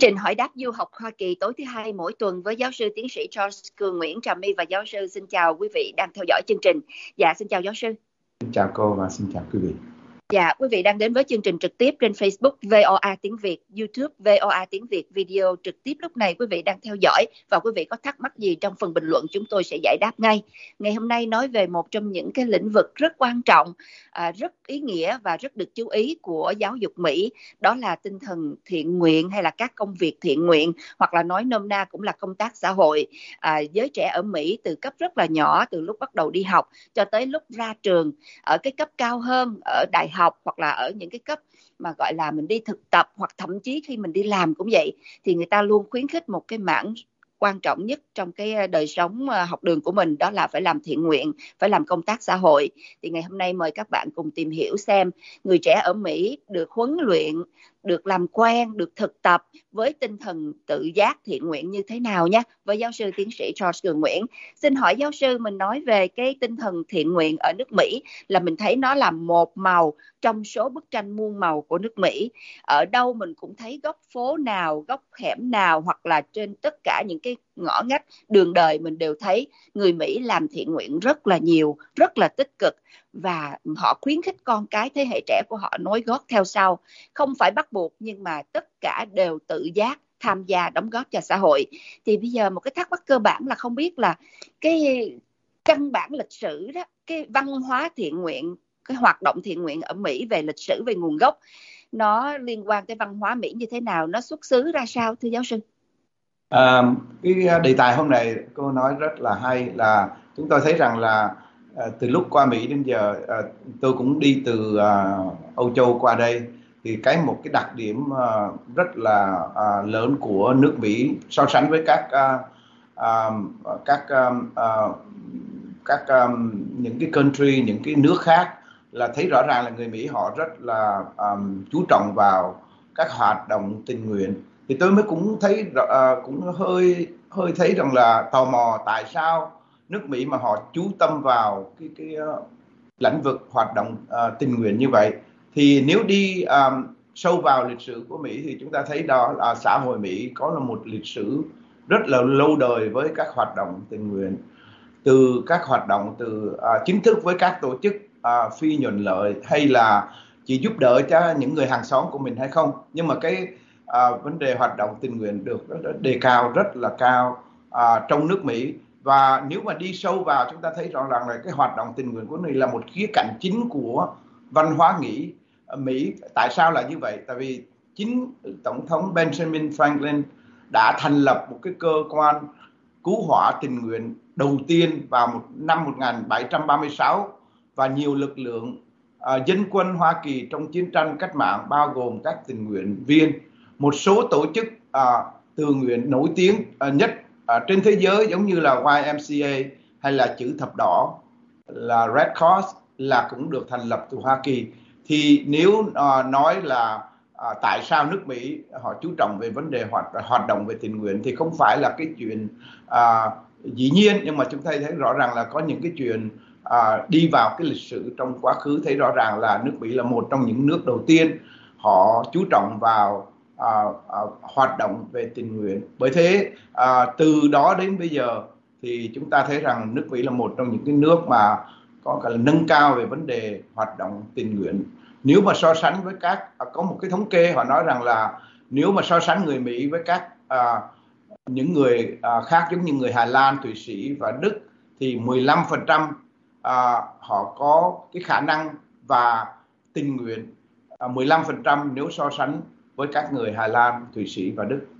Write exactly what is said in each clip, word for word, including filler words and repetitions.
trình hỏi đáp du học Hoa Kỳ tối thứ hai mỗi tuần với giáo sư tiến sĩ Charles Cường Nguyễn Trà My và giáo sư. Xin chào quý vị đang theo dõi chương trình. Dạ, xin chào giáo sư. Xin chào cô và xin chào quý vị. Dạ, quý vị đang đến với chương trình trực tiếp trên Facebook vê o a tiếng Việt, YouTube vê o a tiếng Việt video trực tiếp lúc này quý vị đang theo dõi, và quý vị có thắc mắc gì trong phần bình luận chúng tôi sẽ giải đáp ngay. Ngày hôm nay nói về một trong những cái lĩnh vực rất quan trọng, à, rất ý nghĩa và rất được chú ý của giáo dục Mỹ, đó là tinh thần thiện nguyện hay là các công việc thiện nguyện, hoặc là nói nôm na cũng là công tác xã hội. À, giới trẻ ở Mỹ từ cấp rất là nhỏ, từ lúc bắt đầu đi học cho tới lúc ra trường, ở cái cấp cao hơn, ở đại học học hoặc là ở những cái cấp mà gọi là mình đi thực tập, hoặc thậm chí khi mình đi làm cũng vậy, thì người ta luôn khuyến khích một cái mảng quan trọng nhất trong cái đời sống học đường của mình, đó là phải làm thiện nguyện, phải làm công tác xã hội. Thì ngày hôm nay mời các bạn cùng tìm hiểu xem người trẻ ở Mỹ được huấn luyện, được làm quen, được thực tập với tinh thần tự giác thiện nguyện như thế nào nhé, với giáo sư tiến sĩ Charles Cường Nguyễn. Xin hỏi giáo sư, mình nói về cái tinh thần thiện nguyện ở nước Mỹ là mình thấy nó là một màu trong số bức tranh muôn màu của nước Mỹ. Ở đâu mình cũng thấy góc phố nào, góc hẻm nào, hoặc là trên tất cả những cái ngõ ngách đường đời mình đều thấy người Mỹ làm thiện nguyện rất là nhiều, rất là tích cực, và họ khuyến khích con cái thế hệ trẻ của họ nối gót theo sau. Không phải bắt buộc, nhưng mà tất cả đều tự giác tham gia đóng góp cho xã hội. Thì bây giờ một cái thắc mắc cơ bản là không biết là cái căn bản lịch sử đó, cái văn hóa thiện nguyện, cái hoạt động thiện nguyện ở Mỹ về lịch sử, về nguồn gốc, nó liên quan tới văn hóa Mỹ như thế nào, nó xuất xứ ra sao thưa giáo sư? À, cái đề tài hôm nay cô nói rất là hay, là chúng tôi thấy rằng là à, từ lúc qua Mỹ đến giờ, à, tôi cũng đi từ à, Âu Châu qua đây, thì cái một cái đặc điểm à, rất là à, lớn của nước Mỹ so sánh với các à, à, các à, các um, những cái country, những cái nước khác, là thấy rõ ràng là người Mỹ họ rất là um, chú trọng vào các hoạt động tình nguyện. Thì tôi mới cũng thấy uh, cũng hơi hơi thấy rằng là tò mò tại sao nước Mỹ mà họ chú tâm vào cái cái uh, lĩnh vực hoạt động uh, tình nguyện như vậy. Thì nếu đi um, sâu vào lịch sử của Mỹ thì chúng ta thấy đó là xã hội Mỹ có là một lịch sử rất là lâu đời với các hoạt động tình nguyện, từ các hoạt động từ à, chính thức với các tổ chức à, phi nhuận lợi, hay là chỉ giúp đỡ cho những người hàng xóm của mình hay không. Nhưng mà cái à, vấn đề hoạt động tình nguyện được đề cao rất là cao à, trong nước Mỹ. Và nếu mà đi sâu vào, chúng ta thấy rõ ràng là cái hoạt động tình nguyện của này là một khía cạnh chính của văn hóa Mỹ. Mỹ tại sao là như vậy? Tại vì chính Tổng thống Benjamin Franklin đã thành lập một cái cơ quan cứu hỏa tình nguyện đầu tiên vào một năm một nghìn bảy trăm ba mươi sáu, và nhiều lực lượng uh, dân quân Hoa Kỳ trong chiến tranh cách mạng, bao gồm các tình nguyện viên, một số tổ chức uh, tự nguyện nổi tiếng uh, nhất uh, trên thế giới, giống như là Y M C A hay là Chữ Thập Đỏ, là Red Cross, là cũng được thành lập từ Hoa Kỳ. Thì nếu uh, nói là À, tại sao nước Mỹ họ chú trọng về vấn đề hoạt hoạt động về tình nguyện, thì không phải là cái chuyện à, dĩ nhiên, nhưng mà chúng ta thấy rõ ràng là có những cái chuyện à, đi vào cái lịch sử trong quá khứ, thấy rõ ràng là nước Mỹ là một trong những nước đầu tiên họ chú trọng vào à, à, hoạt động về tình nguyện. Bởi thế à, từ đó đến bây giờ thì chúng ta thấy rằng nước Mỹ là một trong những cái nước mà có cả là nâng cao về vấn đề hoạt động tình nguyện. Nếu mà so sánh với các, có một cái thống kê họ nói rằng là nếu mà so sánh người Mỹ với các à, những người à, khác, giống như người Hà Lan, Thụy Sĩ và Đức, thì mười lăm phần trăm à, họ có cái khả năng và tình nguyện, à, mười lăm phần trăm nếu so sánh với các người Hà Lan, Thụy Sĩ và Đức.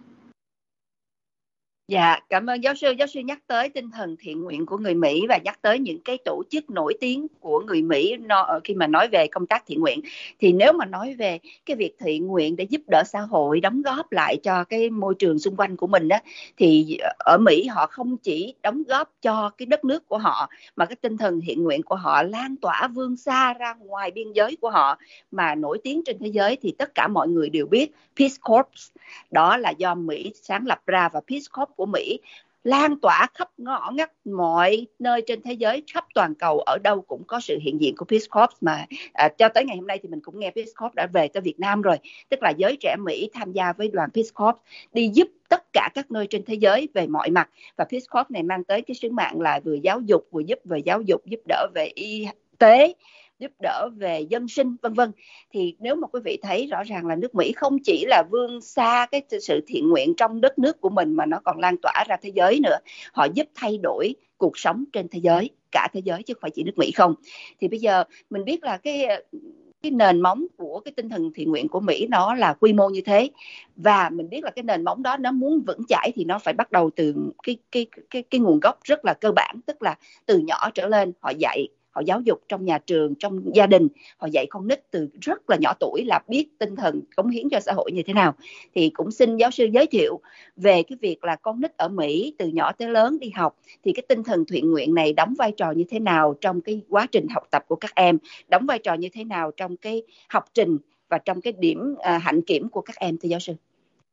Dạ, cảm ơn giáo sư. Giáo sư nhắc tới tinh thần thiện nguyện của người Mỹ và nhắc tới những cái tổ chức nổi tiếng của người Mỹ khi mà nói về công tác thiện nguyện. Thì nếu mà nói về cái việc thiện nguyện để giúp đỡ xã hội, đóng góp lại cho cái môi trường xung quanh của mình á, thì ở Mỹ họ không chỉ đóng góp cho cái đất nước của họ, mà cái tinh thần thiện nguyện của họ lan tỏa vươn xa ra ngoài biên giới của họ. Mà nổi tiếng trên thế giới thì tất cả mọi người đều biết Peace Corps, đó là do Mỹ sáng lập ra, và Peace Corps của Mỹ lan tỏa khắp ngõ ngách mọi nơi trên thế giới, khắp toàn cầu, ở đâu cũng có sự hiện diện của Peace Corps. Mà à, cho tới ngày hôm nay thì mình cũng nghe Peace Corps đã về tới Việt Nam rồi, tức là giới trẻ Mỹ tham gia với đoàn Peace Corps đi giúp tất cả các nơi trên thế giới về mọi mặt. Và Peace Corps này mang tới cái sứ mạng là vừa giáo dục, vừa giúp về giáo dục, giúp đỡ về y tế, giúp đỡ về dân sinh, vân vân. Thì nếu mà quý vị thấy rõ ràng là nước Mỹ không chỉ là vươn xa cái sự thiện nguyện trong đất nước của mình, mà nó còn lan tỏa ra thế giới nữa. Họ giúp thay đổi cuộc sống trên thế giới, cả thế giới chứ không phải chỉ nước Mỹ không. Thì bây giờ mình biết là cái cái nền móng của cái tinh thần thiện nguyện của Mỹ nó là quy mô như thế, và mình biết là cái nền móng đó nó muốn vững chãi thì nó phải bắt đầu từ cái cái cái cái nguồn gốc rất là cơ bản, tức là từ nhỏ trở lên họ dạy, họ giáo dục trong nhà trường, trong gia đình, họ dạy con nít từ rất là nhỏ tuổi là biết tinh thần cống hiến cho xã hội như thế nào. Thì cũng xin giáo sư giới thiệu về cái việc là con nít ở Mỹ từ nhỏ tới lớn đi học, thì cái tinh thần thiện nguyện này đóng vai trò như thế nào trong cái quá trình học tập của các em, đóng vai trò như thế nào trong cái học trình và trong cái điểm à, hạnh kiểm của các em, thưa giáo sư?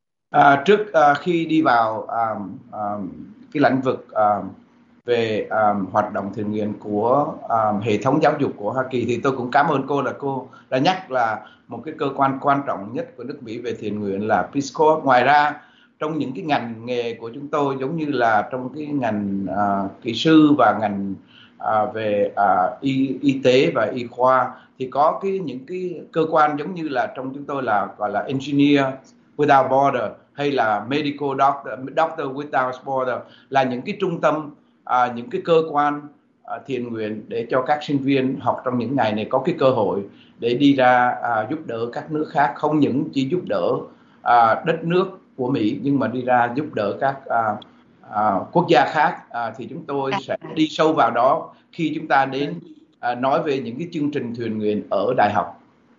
À, trước à, khi đi vào à, à, cái lĩnh vực à, về um, hoạt động thiện nguyện của um, hệ thống giáo dục của Hoa Kỳ, thì tôi cũng cảm ơn cô là cô đã nhắc là một cái cơ quan quan trọng nhất của nước Mỹ về thiện nguyện là Peace Corps. Ngoài ra trong những cái ngành nghề của chúng tôi, giống như là trong cái ngành uh, kỹ sư và ngành uh, về uh, y, y tế và y khoa, thì có cái những cái cơ quan giống như là trong chúng tôi là gọi là Engineer Without Border hay là Medical Doctor, Doctor Without Border, là những cái trung tâm, À, những cái cơ quan à, thiện nguyện để cho các sinh viên học trong những ngày này có cái cơ hội để đi ra à, giúp đỡ các nước khác, không những chỉ giúp đỡ à, đất nước của Mỹ, nhưng mà đi ra giúp đỡ các à, à, quốc gia khác. À, thì chúng tôi sẽ đi sâu vào đó khi chúng ta đến à, nói về những cái chương trình thiện nguyện ở đại học.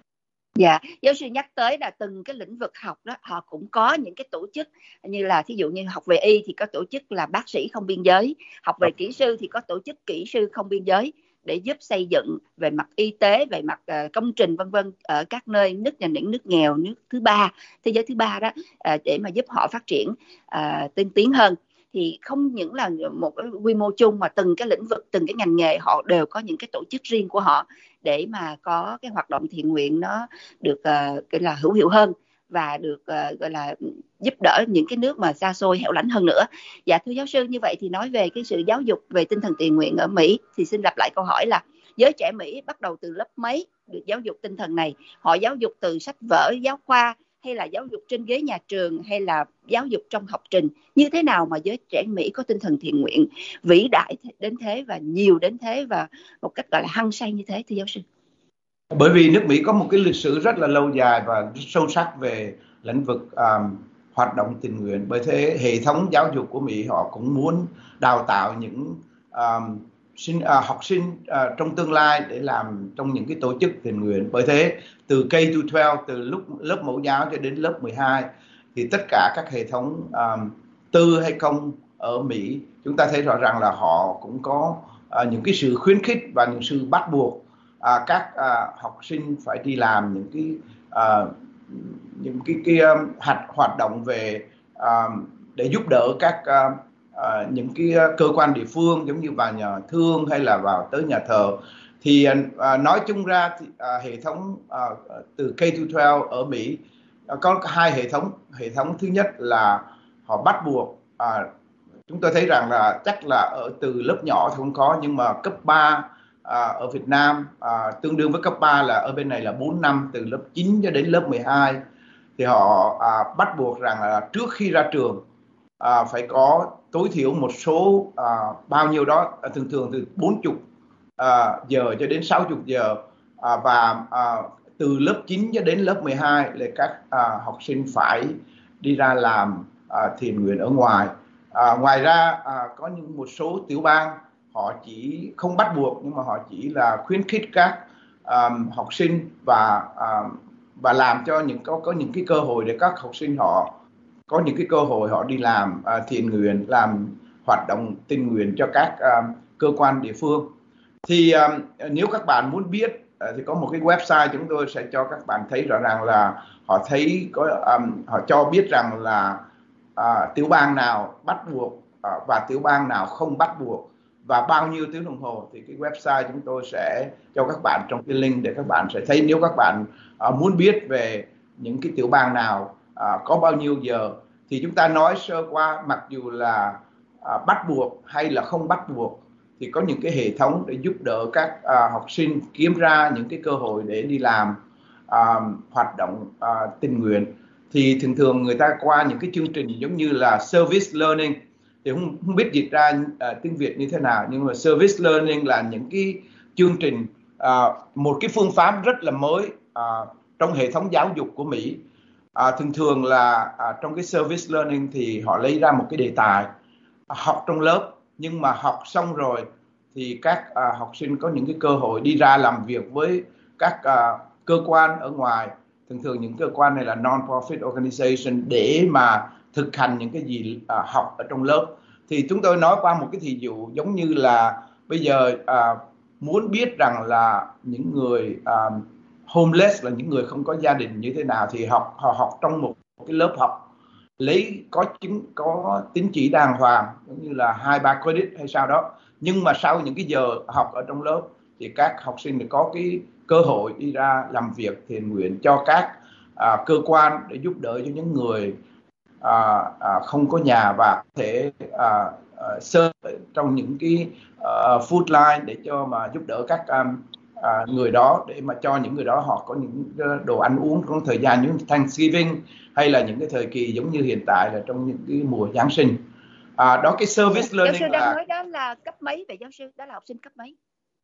Dạ, giáo sư nhắc tới là từng cái lĩnh vực học đó họ cũng có những cái tổ chức, như là thí dụ như học về y thì có tổ chức là bác sĩ không biên giới, học về kỹ sư thì có tổ chức kỹ sư không biên giới, để giúp xây dựng về mặt y tế, về mặt uh, công trình vân vân ở các nơi nước nhà những nước nghèo, nước thứ ba, thế giới thứ ba đó, uh, để mà giúp họ phát triển uh, tiên tiến hơn. Thì không những là một cái quy mô chung, mà từng cái lĩnh vực, từng cái ngành nghề họ đều có những cái tổ chức riêng của họ để mà có cái hoạt động thiện nguyện nó được uh, cái là hữu hiệu hơn, và được uh, gọi là giúp đỡ những cái nước mà xa xôi hẻo lánh hơn nữa. Dạ thưa giáo sư, như vậy thì nói về cái sự giáo dục về tinh thần thiện nguyện ở Mỹ, thì xin lặp lại câu hỏi là giới trẻ Mỹ bắt đầu từ lớp mấy được giáo dục tinh thần này? Họ giáo dục từ sách vở giáo khoa, hay là giáo dục trên ghế nhà trường, hay là giáo dục trong học trình? Như thế nào mà giới trẻ Mỹ có tinh thần thiện nguyện vĩ đại đến thế và nhiều đến thế và một cách gọi là hăng say như thế, thưa giáo sư? Bởi vì nước Mỹ có một cái lịch sử rất là lâu dài và rất sâu sắc về lĩnh vực um, hoạt động tình nguyện. Bởi thế hệ thống giáo dục của Mỹ họ cũng muốn đào tạo những um, sinh, uh, học sinh uh, trong tương lai để làm trong những cái tổ chức tình nguyện. Bởi thế từ K to twelve, từ lúc lớp mẫu giáo cho đến lớp mười hai, thì tất cả các hệ thống um, tư hay công ở Mỹ, chúng ta thấy rõ ràng là họ cũng có uh, những cái sự khuyến khích và những sự bắt buộc À, các à, học sinh phải đi làm những cái à, những cái, cái um, hạt hoạt động về à, để giúp đỡ các à, à, những cái cơ quan địa phương, giống như vào nhà thương hay là vào tới nhà thờ. Thì à, nói chung ra thì, à, hệ thống à, từ K to twelve ở Mỹ à, có hai hệ thống. Hệ thống thứ nhất là họ bắt buộc, à, chúng tôi thấy rằng là chắc là ở từ lớp nhỏ thì không có, nhưng mà cấp ba À, ở Việt Nam à, tương đương với cấp ba là ở bên này là bốn năm, từ lớp chín cho đến lớp mười hai, thì họ à, bắt buộc rằng là trước khi ra trường à, phải có tối thiểu một số à, bao nhiêu đó, à, thường thường từ bốn mươi à, giờ cho đến sáu mươi giờ, à, và à, từ lớp chín cho đến lớp mười hai là các à, học sinh phải đi ra làm à, thiện nguyện ở ngoài. À, ngoài ra à, có những một số tiểu bang họ chỉ không bắt buộc, nhưng mà họ chỉ là khuyến khích các um, học sinh và um, và làm cho những có có những cái cơ hội để các học sinh họ có những cái cơ hội họ đi làm uh, thiện nguyện, làm hoạt động tình nguyện cho các um, cơ quan địa phương. Thì um, nếu các bạn muốn biết uh, thì có một cái website chúng tôi sẽ cho các bạn thấy rõ ràng là họ thấy có um, họ cho biết rằng là à, tiểu bang nào bắt buộc à, và tiểu bang nào không bắt buộc và bao nhiêu tiếng đồng hồ, thì cái website chúng tôi sẽ cho các bạn trong cái link để các bạn sẽ thấy. Nếu các bạn à, muốn biết về những cái tiểu bang nào à, có bao nhiêu giờ, thì chúng ta nói sơ qua, mặc dù là à, bắt buộc hay là không bắt buộc, thì có những cái hệ thống để giúp đỡ các à, học sinh kiếm ra những cái cơ hội để đi làm à, hoạt động à, tình nguyện. Thì thường thường người ta qua những cái chương trình giống như là service learning, thì không, không biết dịch ra à, tiếng Việt như thế nào, nhưng mà service learning là những cái chương trình, à, một cái phương pháp rất là mới à, trong hệ thống giáo dục của Mỹ. À, thường thường là à, trong cái service learning thì họ lấy ra một cái đề tài học trong lớp, nhưng mà học xong rồi thì các à, học sinh có những cái cơ hội đi ra làm việc với các à, cơ quan ở ngoài. Thường thường những cơ quan này là non-profit organization để mà thực hành những cái gì à, học ở trong lớp. Thì chúng tôi nói qua một cái thí dụ giống như là bây giờ à, muốn biết rằng là những người à, homeless, là những người không có gia đình như thế nào, thì học họ học trong một cái lớp học lấy có chứng có tín chỉ đàng hoàng, giống như là hai ba credit hay sao đó. Nhưng mà sau những cái giờ học ở trong lớp thì các học sinh có cái cơ hội đi ra làm việc thiện nguyện cho các à, cơ quan để giúp đỡ cho những người à, à, không có nhà, và có thể à, à, serve trong những cái uh, food line để cho mà giúp đỡ các um, à, người đó, để mà cho những người đó họ có những đồ ăn uống trong thời gian như Thanksgiving, hay là những cái thời kỳ giống như hiện tại là trong những cái mùa Giáng sinh. À, đó cái service learning. Giáo sư đang là nói đó là cấp mấy vậy giáo sư? Đó là học sinh cấp mấy?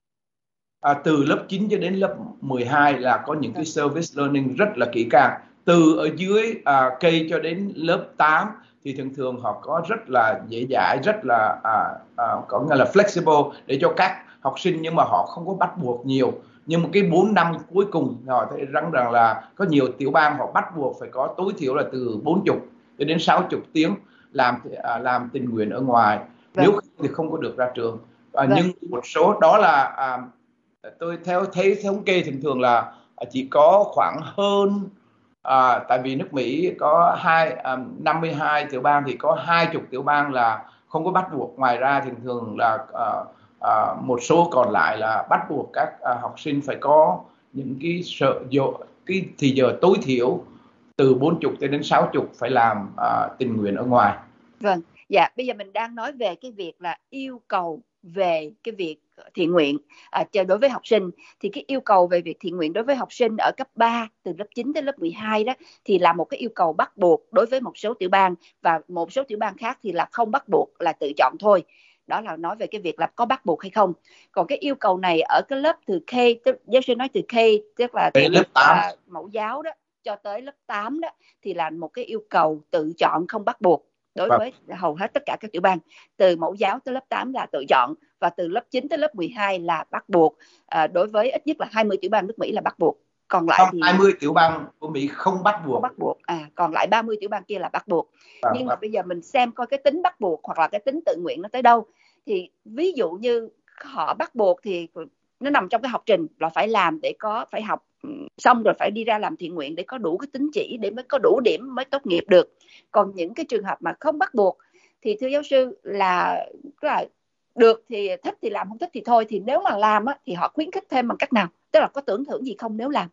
À, từ lớp chín cho đến lớp mười hai là có những cái service learning rất là kỹ càng. Từ ở dưới à, cây cho đến lớp tám thì thường thường họ có rất là dễ dãi, rất là à, à, có nghĩa là flexible để cho các học sinh, nhưng mà họ không có bắt buộc nhiều. Nhưng mà cái bốn năm cuối cùng họ thấy rằng rằng là có nhiều tiểu bang họ bắt buộc phải có tối thiểu là từ bốn mươi cho đến sáu mươi tiếng làm à, làm tình nguyện ở ngoài. Vâng. Nếu không thì không có được ra trường. À, vâng. Nhưng một số đó là à, tôi theo thấy thống kê thường thường là chỉ có khoảng hơn à, tại vì nước Mỹ có hai à, năm mươi hai tiểu bang thì có hai mươi tiểu bang là không có bắt buộc. Ngoài ra thường thường là à, à, một số còn lại là bắt buộc các à, học sinh phải có những cái sợ giờ cái thì giờ tối thiểu từ bốn mươi cho đến sáu mươi phải làm à, tình nguyện ở ngoài. Vâng, dạ bây giờ mình đang nói về cái việc là yêu cầu về cái việc thiện nguyện à, đối với học sinh. Thì cái yêu cầu về việc thiện nguyện đối với học sinh ở cấp ba từ lớp chín đến lớp mười hai đó thì là một cái yêu cầu bắt buộc đối với một số tiểu bang, và một số tiểu bang khác thì là không bắt buộc, là tự chọn thôi. Đó là nói về cái việc là có bắt buộc hay không. Còn cái yêu cầu này ở cái lớp từ K, tức giáo sư nói từ K tức là từ lớp à, mẫu giáo đó cho tới lớp tám đó thì là một cái yêu cầu tự chọn không bắt buộc đối với hầu hết tất cả các tiểu bang. Từ mẫu giáo tới lớp tám là tự chọn, và từ lớp chín tới lớp mười hai là bắt buộc. À, đối với ít nhất là hai mươi tiểu bang nước Mỹ là bắt buộc. Còn lại thì hai mươi tiểu bang của Mỹ không bắt buộc. Không bắt buộc. À, còn lại ba mươi tiểu bang kia là bắt buộc. À, nhưng mà bây giờ mình xem coi cái tính bắt buộc hoặc là cái tính tự nguyện nó tới đâu. Thì ví dụ như họ bắt buộc thì nó nằm trong cái học trình là phải làm, để có phải học xong rồi phải đi ra làm thiện nguyện để có đủ cái tín chỉ, để mới có đủ điểm mới tốt nghiệp được. Còn những cái trường hợp mà không bắt buộc thì thưa giáo sư là, là được thì thích thì làm, không thích thì thôi. Thì nếu mà làm á, thì họ khuyến khích thêm bằng cách nào? Tức là có tưởng thưởng gì không nếu làm?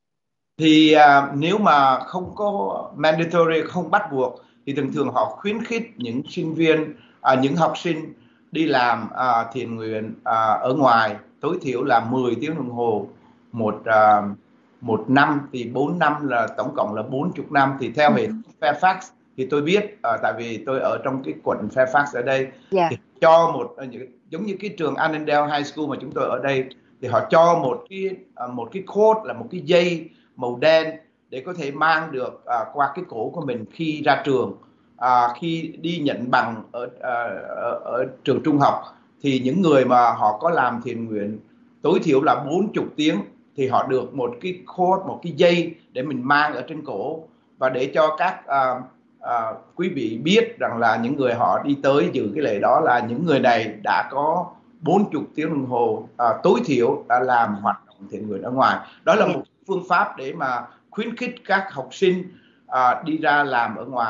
Thì à, nếu mà không có mandatory, không bắt buộc, thì thường thường họ khuyến khích những sinh viên, à, những học sinh đi làm à, thiện nguyện à, ở ngoài tối thiểu là mười tiếng đồng hồ một à, một năm. Thì bốn năm là tổng cộng là bốn mươi năm. Thì theo hệ thống Fairfax thì tôi biết, à, tại vì tôi ở trong cái quận Fairfax ở đây, yeah. Thì cho một giống như cái trường Annandale High School mà chúng tôi ở đây, thì họ cho một cái một cái code là một cái dây màu đen để có thể mang được à, qua cái cổ của mình khi ra trường, à, khi đi nhận bằng ở, à, ở, ở trường trung học. Thì những người mà họ có làm thiện nguyện tối thiểu là bốn mươi tiếng thì họ được một cái code, một cái dây để mình mang ở trên cổ, và để cho các à, à, quý vị biết rằng là những người họ đi tới dự cái lễ đó là những người này đã có bốn mươi tiếng đồng hồ à, tối thiểu đã làm hoạt động thiện nguyện ở ngoài. Đó là một phương pháp để mà khuyến khích các học sinh à, đi ra làm ở ngoài.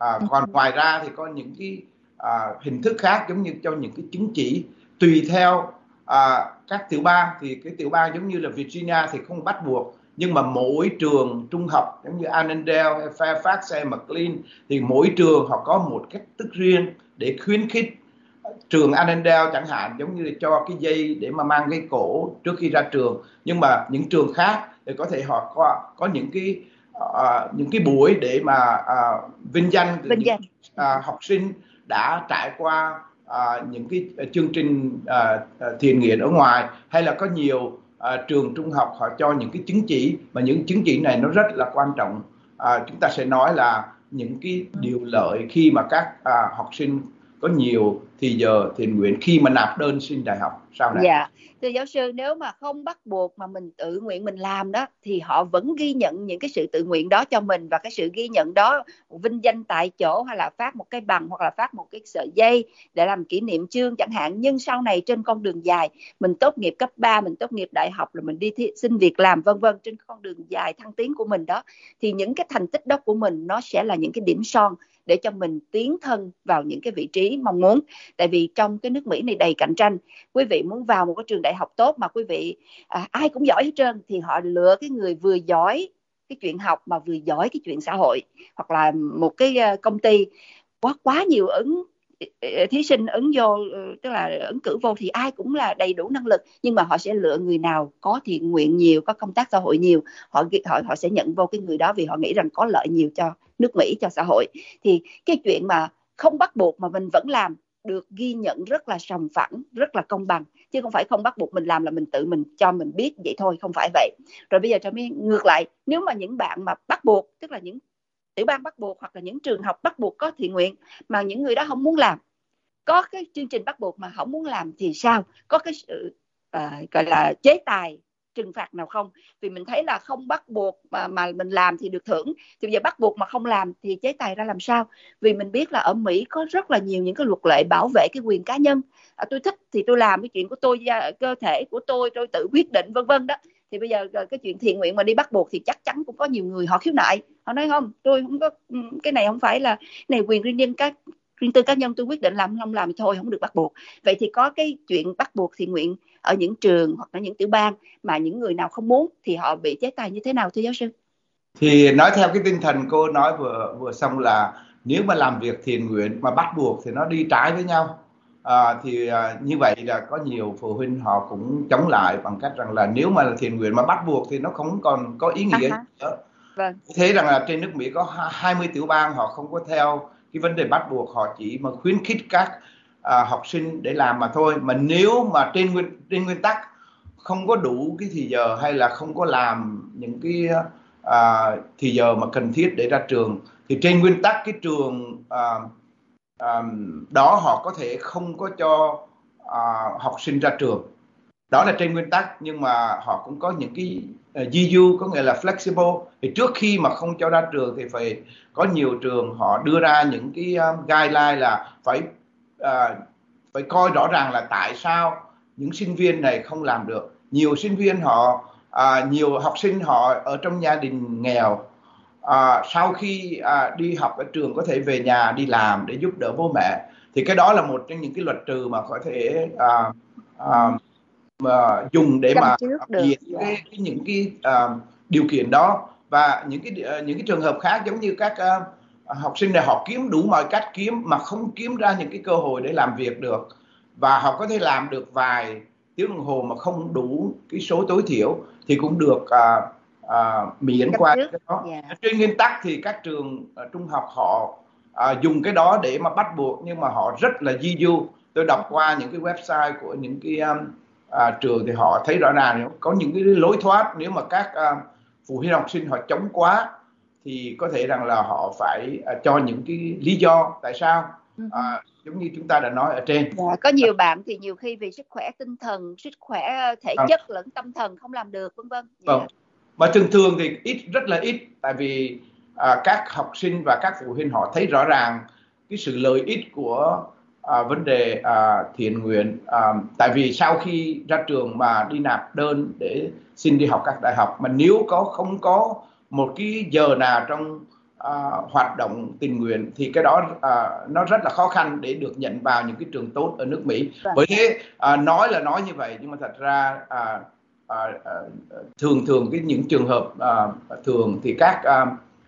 À, còn ngoài ra thì có những cái à, hình thức khác, giống như cho những cái chứng chỉ tùy theo à, các tiểu bang. Thì cái tiểu bang giống như là Virginia thì không bắt buộc, nhưng mà mỗi trường trung học giống như Annandale hay Fairfax hay McLean thì mỗi trường họ có một cách thức riêng để khuyến khích. Trường Annandale chẳng hạn giống như cho cái dây để mà mang cái cổ trước khi ra trường, nhưng mà những trường khác thì có thể họ có, có những cái uh, những cái buổi để mà uh, vinh danh từ Vinh những danh. uh, học sinh đã trải qua uh, những cái chương trình uh, thiện nguyện ở ngoài, hay là có nhiều uh, trường trung học họ cho những cái chứng chỉ, mà những chứng chỉ này nó rất là quan trọng. Uh, chúng ta sẽ nói là những cái điều lợi khi mà các uh, học sinh có nhiều thì giờ thiện nguyện khi mà nạp đơn xin đại học sau này. Dạ, thưa giáo sư, nếu mà không bắt buộc mà mình tự nguyện mình làm đó, thì họ vẫn ghi nhận những cái sự tự nguyện đó cho mình, và cái sự ghi nhận đó vinh danh tại chỗ, hay là phát một cái bằng, hoặc là phát một cái sợi dây để làm kỷ niệm chương chẳng hạn. Nhưng sau này trên con đường dài, mình tốt nghiệp cấp ba, mình tốt nghiệp đại học, rồi mình đi thi, xin việc làm vân vân, trên con đường dài thăng tiến của mình đó, thì những cái thành tích đó của mình nó sẽ là những cái điểm son để cho mình tiến thân vào những cái vị trí mong muốn. Tại vì trong cái nước Mỹ này đầy cạnh tranh, quý vị muốn vào một cái trường đại học tốt mà quý vị à, ai cũng giỏi hết trơn, thì họ lựa cái người vừa giỏi cái chuyện học mà vừa giỏi cái chuyện xã hội. Hoặc là một cái công ty quá quá nhiều ứng thí sinh ứng vô, tức là ứng cử vô, thì ai cũng là đầy đủ năng lực, nhưng mà họ sẽ lựa người nào có thiện nguyện nhiều, có công tác xã hội nhiều, họ họ họ sẽ nhận vô cái người đó, vì họ nghĩ rằng có lợi nhiều cho nước Mỹ, cho xã hội. Thì cái chuyện mà không bắt buộc mà mình vẫn làm được ghi nhận rất là sòng phẳng, rất là công bằng, chứ không phải không bắt buộc mình làm là mình tự mình cho mình biết vậy thôi, không phải vậy. Rồi bây giờ cho mới ngược lại, nếu mà những bạn mà bắt buộc, tức là những tiểu bang bắt buộc, hoặc là những trường học bắt buộc có thiện nguyện mà những người đó không muốn làm, có cái chương trình bắt buộc mà không muốn làm thì sao? Có cái sự uh, gọi là chế tài trừng phạt nào không? Vì mình thấy là không bắt buộc mà, mà mình làm thì được thưởng, thì bây giờ bắt buộc mà không làm thì chế tài ra làm sao? Vì mình biết là ở Mỹ có rất là nhiều những cái luật lệ bảo vệ cái quyền cá nhân. À, tôi thích thì tôi làm cái chuyện của tôi, cơ thể của tôi tôi tự quyết định vân vân đó. Thì bây giờ cái chuyện thiện nguyện mà đi bắt buộc thì chắc chắn cũng có nhiều người họ khiếu nại, họ nói không, tôi không có cái này, không phải là cái này quyền riêng nhân cá riêng tư cá nhân, tôi quyết định làm không làm thì thôi, không được bắt buộc. Vậy thì có cái chuyện bắt buộc thiện nguyện ở những trường hoặc là những tiểu bang mà những người nào không muốn thì họ bị chế tài như thế nào thưa giáo sư? Thì nói theo cái tinh thần cô nói vừa vừa xong là nếu mà làm việc thiện nguyện mà bắt buộc thì nó đi trái với nhau. À, thì à, như vậy là có nhiều phụ huynh họ cũng chống lại bằng cách rằng là nếu mà là thiện nguyện mà bắt buộc thì nó không còn có ý nghĩa à, nữa. Vâng. Thế rằng là trên nước Mỹ có hai mươi tiểu bang họ không có theo cái vấn đề bắt buộc, họ chỉ mà khuyến khích các à, học sinh để làm mà thôi. Mà nếu mà trên nguyên trên nguyên tắc không có đủ cái thì giờ, hay là không có làm những cái à, thì giờ mà cần thiết để ra trường, thì trên nguyên tắc cái trường à, à, đó họ có thể không có cho à, học sinh ra trường. Đó là trên nguyên tắc, nhưng mà họ cũng có những cái uh, gi u, có nghĩa là flexible. Thì trước khi mà không cho ra trường thì phải có nhiều trường họ đưa ra những cái um, guideline là phải uh, phải coi rõ ràng là tại sao những sinh viên này không làm được. Nhiều sinh viên họ uh, nhiều học sinh họ ở trong gia đình nghèo, uh, sau khi uh, đi học ở trường có thể về nhà đi làm để giúp đỡ bố mẹ, thì cái đó là một trong những cái luật trừ mà có thể uh, uh, mà dùng để mà diệt cái, cái những cái uh, điều kiện đó. Và những cái uh, những cái trường hợp khác giống như các uh, học sinh này họ kiếm đủ mọi cách kiếm mà không kiếm ra những cái cơ hội để làm việc được, và họ có thể làm được vài tiếng đồng hồ mà không đủ cái số tối thiểu thì cũng được uh, uh, miễn qua cái đó. Yeah. Trên nguyên tắc thì các trường uh, trung học họ uh, dùng cái đó để mà bắt buộc, nhưng mà họ rất là gi u. Tôi đọc qua những cái website của những cái um, À, trường thì họ thấy rõ ràng có những cái lối thoát. Nếu mà các à, phụ huynh học sinh họ chống quá thì có thể rằng là họ phải à, cho những cái lý do tại sao, à, giống như chúng ta đã nói ở trên. Dạ, có nhiều bạn thì nhiều khi vì sức khỏe tinh thần, sức khỏe thể chất à. lẫn tâm thần không làm được vân vân. Dạ. Vâng. Mà thường thường thì ít, rất là ít, tại vì à, các học sinh và các phụ huynh họ thấy rõ ràng cái sự lợi ích của À, vấn đề à, thiện nguyện. À, tại vì sau khi ra trường mà đi nạp đơn để xin đi học các đại học, mà nếu có không có một cái giờ nào trong uh, hoạt động tình nguyện thì cái đó uh, nó rất là khó khăn để được nhận vào những cái trường tốt ở nước Mỹ. Bởi thế uh, nói là nói như vậy, nhưng mà thật ra uh, uh, uh, thường thường cái những trường hợp uh, thường thì các uh,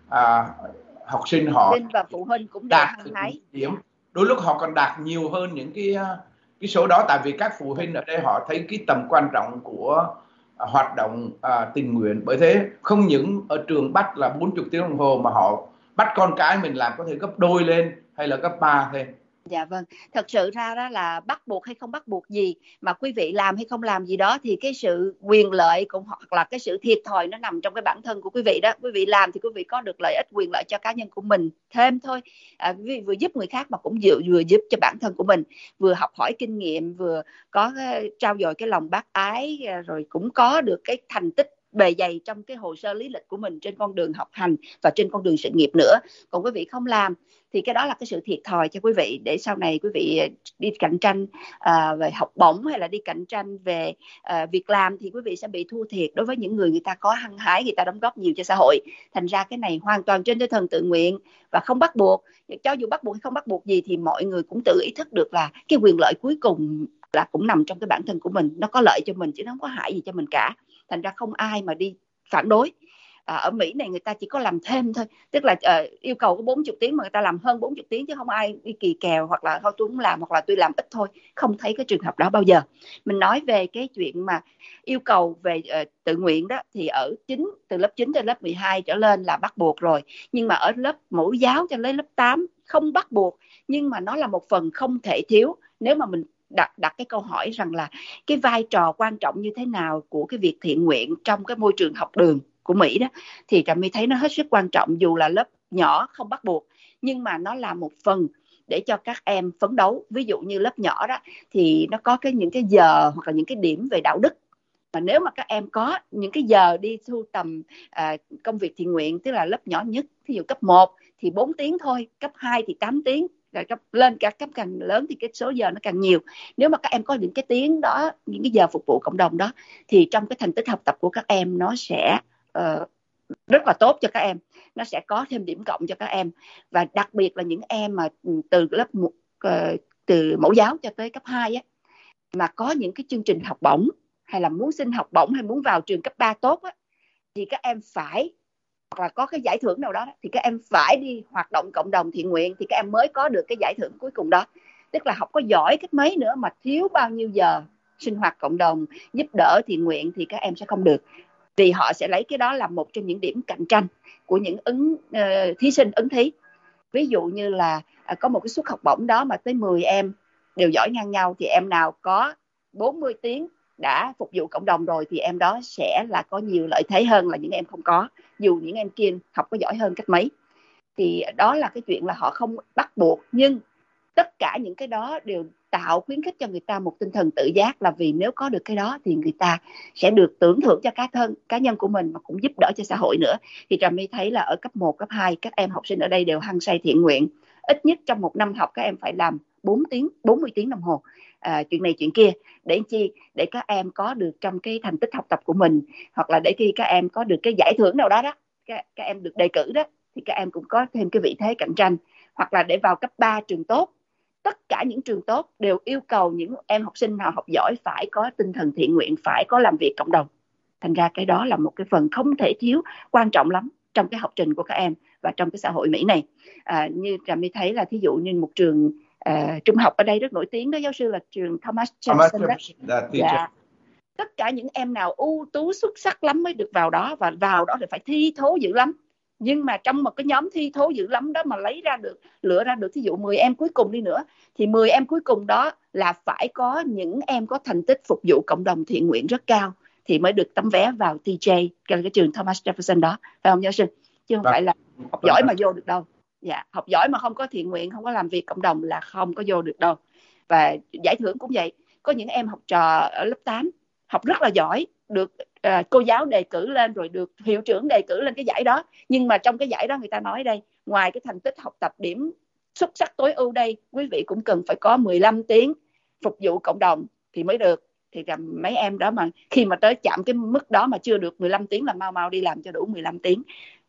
uh, học sinh họ và phụ huynh cũng đều đạt hăng hái. điểm, đôi lúc họ còn đạt nhiều hơn những cái cái số đó, tại vì các phụ huynh ở đây họ thấy cái tầm quan trọng của uh, hoạt động uh, tình nguyện. Bởi thế không những ở trường bắt là bốn mươi tiếng đồng hồ mà họ bắt con cái mình làm có thể gấp đôi lên hay là gấp ba thêm. Dạ vâng, thật sự ra đó là bắt buộc hay không bắt buộc gì, mà quý vị làm hay không làm gì đó thì cái sự quyền lợi cũng hoặc là cái sự thiệt thòi nó nằm trong cái bản thân của quý vị đó. Quý vị làm thì quý vị có được lợi ích quyền lợi cho cá nhân của mình thêm thôi, à, quý vị vừa giúp người khác mà cũng vừa, vừa giúp cho bản thân của mình, vừa học hỏi kinh nghiệm, vừa có uh, trao dồi cái lòng bác ái, uh, rồi cũng có được cái thành tích bề dày trong cái hồ sơ lý lịch của mình trên con đường học hành và trên con đường sự nghiệp nữa. Còn quý vị không làm thì cái đó là cái sự thiệt thòi cho quý vị, để sau này quý vị đi cạnh tranh uh, về học bổng hay là đi cạnh tranh về uh, việc làm thì quý vị sẽ bị thua thiệt đối với những người người ta có hăng hái, người ta đóng góp nhiều cho xã hội. Thành ra cái này hoàn toàn trên tinh thần tự nguyện và không bắt buộc. Cho dù bắt buộc hay không bắt buộc gì thì mọi người cũng tự ý thức được là cái quyền lợi cuối cùng là cũng nằm trong cái bản thân của mình, nó có lợi cho mình chứ nó không có hại gì cho mình cả. Thành ra không ai mà đi phản đối. À, ở Mỹ này người ta chỉ có làm thêm thôi, tức là uh, yêu cầu có bốn mươi tiếng mà người ta làm hơn bốn mươi tiếng, chứ không ai đi kỳ kèo hoặc là thôi tôi không làm hoặc là tôi làm ít thôi. Không thấy cái trường hợp đó bao giờ. Mình nói về cái chuyện mà yêu cầu về uh, tự nguyện đó thì ở chín từ lớp chín đến lớp mười hai trở lên là bắt buộc rồi, nhưng mà ở lớp mẫu giáo cho đến lớp tám không bắt buộc, nhưng mà nó là một phần không thể thiếu. Nếu mà mình đặt đặt cái câu hỏi rằng là cái vai trò quan trọng như thế nào của cái việc thiện nguyện trong cái môi trường học đường của Mỹ đó, thì Trà My thấy nó hết sức quan trọng. Dù là lớp nhỏ không bắt buộc, nhưng mà nó là một phần để cho các em phấn đấu. Ví dụ như lớp nhỏ đó thì nó có cái những cái giờ hoặc là những cái điểm về đạo đức, mà nếu mà các em có những cái giờ đi thu tầm à, công việc thiện nguyện, tức là lớp nhỏ nhất, ví dụ cấp một thì bốn tiếng thôi, cấp hai thì tám tiếng, rồi cấp lên cả cấp càng lớn thì cái số giờ nó càng nhiều. Nếu mà các em có những cái tiếng đó, những cái giờ phục vụ cộng đồng đó, thì trong cái thành tích học tập của các em nó sẽ uh, rất là tốt cho các em, nó sẽ có thêm điểm cộng cho các em. Và đặc biệt là những em mà từ lớp một, uh, từ mẫu giáo cho tới cấp hai á, mà có những cái chương trình học bổng hay là muốn xin học bổng hay muốn vào trường cấp ba tốt á, thì các em phải, hoặc là có cái giải thưởng nào đó thì các em phải đi hoạt động cộng đồng thiện nguyện thì các em mới có được cái giải thưởng cuối cùng đó. Tức là học có giỏi cách mấy nữa mà thiếu bao nhiêu giờ sinh hoạt cộng đồng, giúp đỡ thiện nguyện thì các em sẽ không được, vì họ sẽ lấy cái đó làm một trong những điểm cạnh tranh của những ứng uh, thí sinh ứng thí. Ví dụ như là uh, có một cái suất học bổng đó mà tới mười em đều giỏi ngang nhau, thì em nào có bốn mươi tiếng đã phục vụ cộng đồng rồi thì em đó sẽ là có nhiều lợi thế hơn là những em không có, dù những em kia học có giỏi hơn cách mấy. Thì đó là cái chuyện là họ không bắt buộc, nhưng tất cả những cái đó đều tạo khuyến khích cho người ta một tinh thần tự giác, là vì nếu có được cái đó thì người ta sẽ được tưởng thưởng cho cá thân cá nhân của mình mà cũng giúp đỡ cho xã hội nữa. Thì Trà My thấy là ở cấp một, cấp hai các em học sinh ở đây đều hăng say thiện nguyện. Ít nhất trong một năm học các em phải làm bốn tiếng, bốn mươi tiếng đồng hồ à, chuyện này chuyện kia, để chi để các em có được trong cái thành tích học tập của mình, hoặc là để khi các em có được cái giải thưởng nào đó đó, các, các em được đề cử đó, thì các em cũng có thêm cái vị thế cạnh tranh. Hoặc là để vào cấp ba trường tốt, tất cả những trường tốt đều yêu cầu những em học sinh nào học giỏi phải có tinh thần thiện nguyện, phải có làm việc cộng đồng. Thành ra cái đó là một cái phần không thể thiếu, quan trọng lắm trong cái học trình của các em và trong cái xã hội Mỹ này. À, như Trà My thấy là thí dụ như một trường uh, trung học ở đây rất nổi tiếng đó, giáo sư, là trường Thomas Jefferson đó. Dạ. Tất cả những em nào ưu tú xuất sắc lắm mới được vào đó, và vào đó thì phải thi thố dữ lắm. Nhưng mà trong một cái nhóm thi thố dữ lắm đó mà lấy ra được, lựa ra được thí dụ mười em cuối cùng đi nữa, thì mười em cuối cùng đó là phải có những em có thành tích phục vụ cộng đồng thiện nguyện rất cao thì mới được tấm vé vào tê gi, cái trường Thomas Jefferson đó, phải không giáo sư? Chứ không phải là học giỏi mà vô được đâu. Dạ, học giỏi mà không có thiện nguyện, không có làm việc cộng đồng là không có vô được đâu. Và giải thưởng cũng vậy, có những em học trò ở lớp tám học rất là giỏi, được uh, cô giáo đề cử lên, rồi được hiệu trưởng đề cử lên cái giải đó. Nhưng mà trong cái giải đó người ta nói đây, ngoài cái thành tích học tập điểm xuất sắc tối ưu đây, quý vị cũng cần phải có mười lăm tiếng phục vụ cộng đồng thì mới được. Thì mấy em đó mà khi mà tới chạm cái mức đó mà chưa được mười lăm tiếng là mau mau đi làm cho đủ mười lăm tiếng.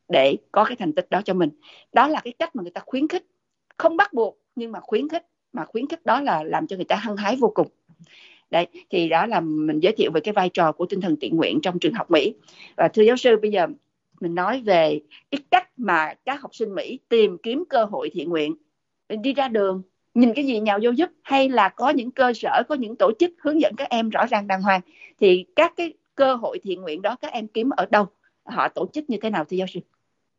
để có cái thành tích đó cho mình. Đó là cái cách mà người ta khuyến khích, không bắt buộc nhưng mà khuyến khích, mà khuyến khích đó là làm cho người ta hăng hái vô cùng. Đấy, thì đó là mình giới thiệu về cái vai trò của tinh thần thiện nguyện trong trường học Mỹ. Và thưa giáo sư, bây giờ mình nói về cái cách mà các học sinh Mỹ tìm kiếm cơ hội thiện nguyện. Đi ra đường nhìn cái gì nhào vô giúp, hay là có những cơ sở, có những tổ chức hướng dẫn các em rõ ràng đàng hoàng, thì các cái cơ hội thiện nguyện đó các em kiếm ở đâu, họ tổ chức như thế nào thưa giáo sư?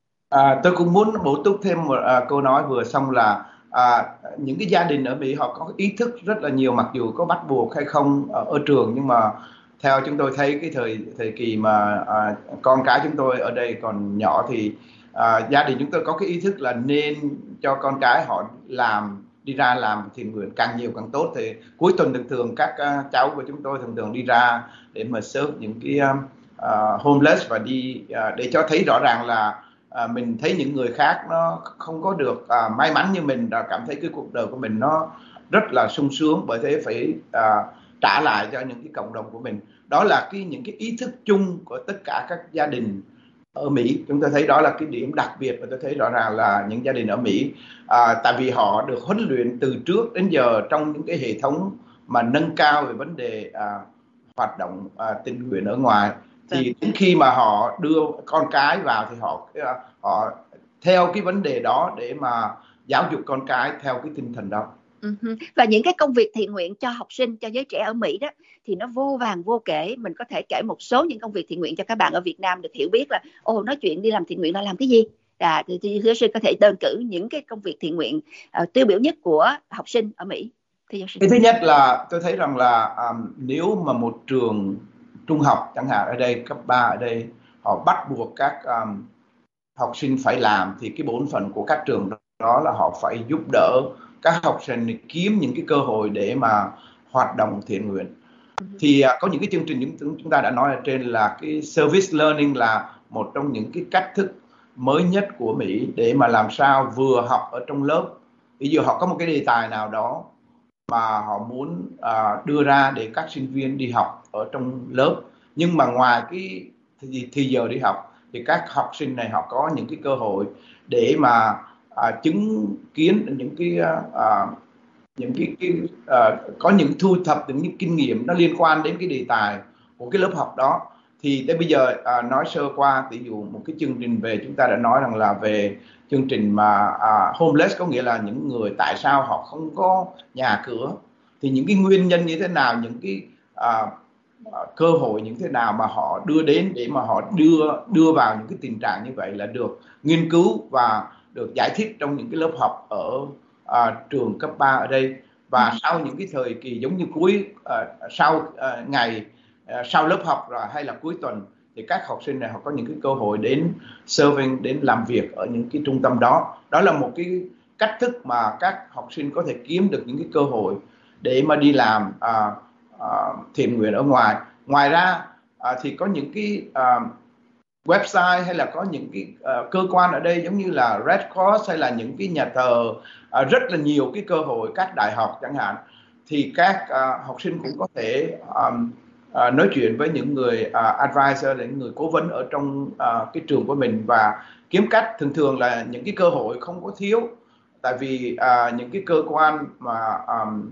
À, tôi cũng muốn bổ túc thêm một à, câu nói vừa xong là à, những cái gia đình ở Mỹ họ có ý thức rất là nhiều, mặc dù có bắt buộc hay không ở, ở trường, nhưng mà theo chúng tôi thấy cái thời thời kỳ mà à, con cái chúng tôi ở đây còn nhỏ thì à, gia đình chúng tôi có cái ý thức là nên cho con cái họ làm, đi ra làm thiện nguyện càng nhiều càng tốt. Thì cuối tuần thường thường các uh, cháu của chúng tôi thường thường đi ra để mà serve những cái uh, homeless và đi uh, để cho thấy rõ ràng là À, mình thấy những người khác nó không có được à, may mắn như mình, và cảm thấy cái cuộc đời của mình nó rất là sung sướng, bởi thế phải à, trả lại cho những cái cộng đồng của mình. Đó là cái những cái ý thức chung của tất cả các gia đình ở Mỹ. Chúng tôi thấy đó là cái điểm đặc biệt, và tôi thấy rõ ràng là những gia đình ở Mỹ à, tại vì họ được huấn luyện từ trước đến giờ trong những cái hệ thống mà nâng cao về vấn đề à, hoạt động à, tình nguyện ở ngoài, thì đến khi mà họ đưa con cái vào thì họ họ theo cái vấn đề đó để mà giáo dục con cái theo cái tinh thần đó. Và những cái công việc thiện nguyện cho học sinh, cho giới trẻ ở Mỹ đó thì nó vô vàn vô kể. Mình có thể kể một số những công việc thiện nguyện cho các bạn ở Việt Nam được hiểu biết là ồ, nói chuyện đi làm thiện nguyện là làm cái gì. À, thì, thì giáo sư có thể đơn cử những cái công việc thiện nguyện uh, tiêu biểu nhất của học sinh ở Mỹ. Thì cái thứ nhất là tôi thấy rằng là um, nếu mà một trường trung học chẳng hạn ở đây, cấp ba ở đây, họ bắt buộc các um, học sinh phải làm, thì cái bổn phận của các trường đó là họ phải giúp đỡ các học sinh kiếm những cái cơ hội để mà hoạt động thiện nguyện. Thì uh, có những cái chương trình chúng, chúng ta đã nói ở trên là cái service learning là một trong những cái cách thức mới nhất của Mỹ để mà làm sao vừa học ở trong lớp, ví dụ họ có một cái đề tài nào đó mà họ muốn uh, đưa ra để các sinh viên đi học ở trong lớp, nhưng mà ngoài cái thì, thì giờ đi học thì các học sinh này họ có những cái cơ hội để mà uh, chứng kiến những cái uh, những cái, cái uh, có những thu thập những, những kinh nghiệm nó liên quan đến cái đề tài của cái lớp học đó. Thì tới bây giờ uh, nói sơ qua, ví dụ một cái chương trình về, chúng ta đã nói rằng là về chương trình mà uh, homeless, có nghĩa là những người tại sao họ không có nhà cửa, thì những cái nguyên nhân như thế nào, những cái uh, uh, cơ hội như thế nào mà họ đưa đến để mà họ đưa đưa vào những cái tình trạng như vậy là được nghiên cứu và được giải thích trong những cái lớp học ở uh, trường cấp ba ở đây. Và sau những cái thời kỳ giống như cuối uh, sau uh, ngày uh, sau lớp học rồi hay là cuối tuần, thì các học sinh này họ có những cái cơ hội đến serving, đến làm việc ở những cái trung tâm đó. Đó là một cái cách thức mà các học sinh có thể kiếm được những cái cơ hội để mà đi làm à, à, thiện nguyện ở ngoài. Ngoài ra à, thì có những cái à, website hay là có những cái à, cơ quan ở đây giống như là Red Cross hay là những cái nhà thờ, à, rất là nhiều cái cơ hội, các đại học chẳng hạn, thì các à, học sinh cũng có thể um, à, nói chuyện với những người à, advisor, những người cố vấn ở trong à, cái trường của mình và kiếm cách. Thường thường là những cái cơ hội không có thiếu, tại vì à, những cái cơ quan mà um,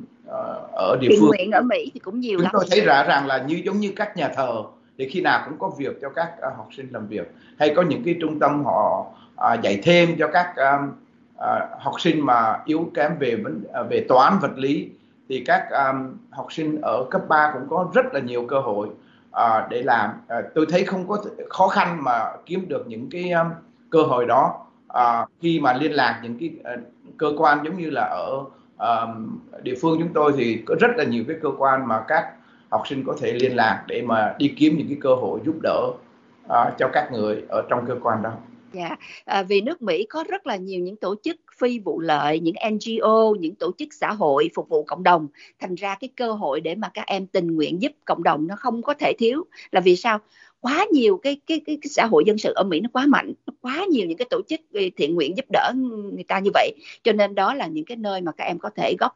ở địa phương nguyện ở Mỹ thì cũng nhiều chúng lắm. tôi thấy rõ ràng là như giống như các nhà thờ thì khi nào cũng có việc cho các uh, học sinh làm việc, hay có những cái trung tâm họ uh, dạy thêm cho các uh, uh, học sinh mà yếu kém về uh, về toán vật lý, thì các um, học sinh ở cấp ba cũng có rất là nhiều cơ hội uh, để làm. Uh, tôi thấy không có khó khăn mà kiếm được những cái um, cơ hội đó uh, khi mà liên lạc những cái uh, cơ quan giống như là ở uh, địa phương chúng tôi, thì có rất là nhiều cái cơ quan mà các học sinh có thể liên lạc để mà đi kiếm những cái cơ hội giúp đỡ uh, cho các người ở trong cơ quan đó. Dạ, à, vì nước Mỹ có rất là nhiều những tổ chức phi vụ lợi, những en giê ô, những tổ chức xã hội phục vụ cộng đồng. Thành ra cái cơ hội để mà các em tình nguyện giúp cộng đồng nó không có thể thiếu. Là vì sao? Quá nhiều cái, cái, cái, cái xã hội dân sự ở Mỹ nó quá mạnh, nó quá nhiều những cái tổ chức thiện nguyện giúp đỡ người ta như vậy. Cho nên đó là những cái nơi mà các em có thể góp tay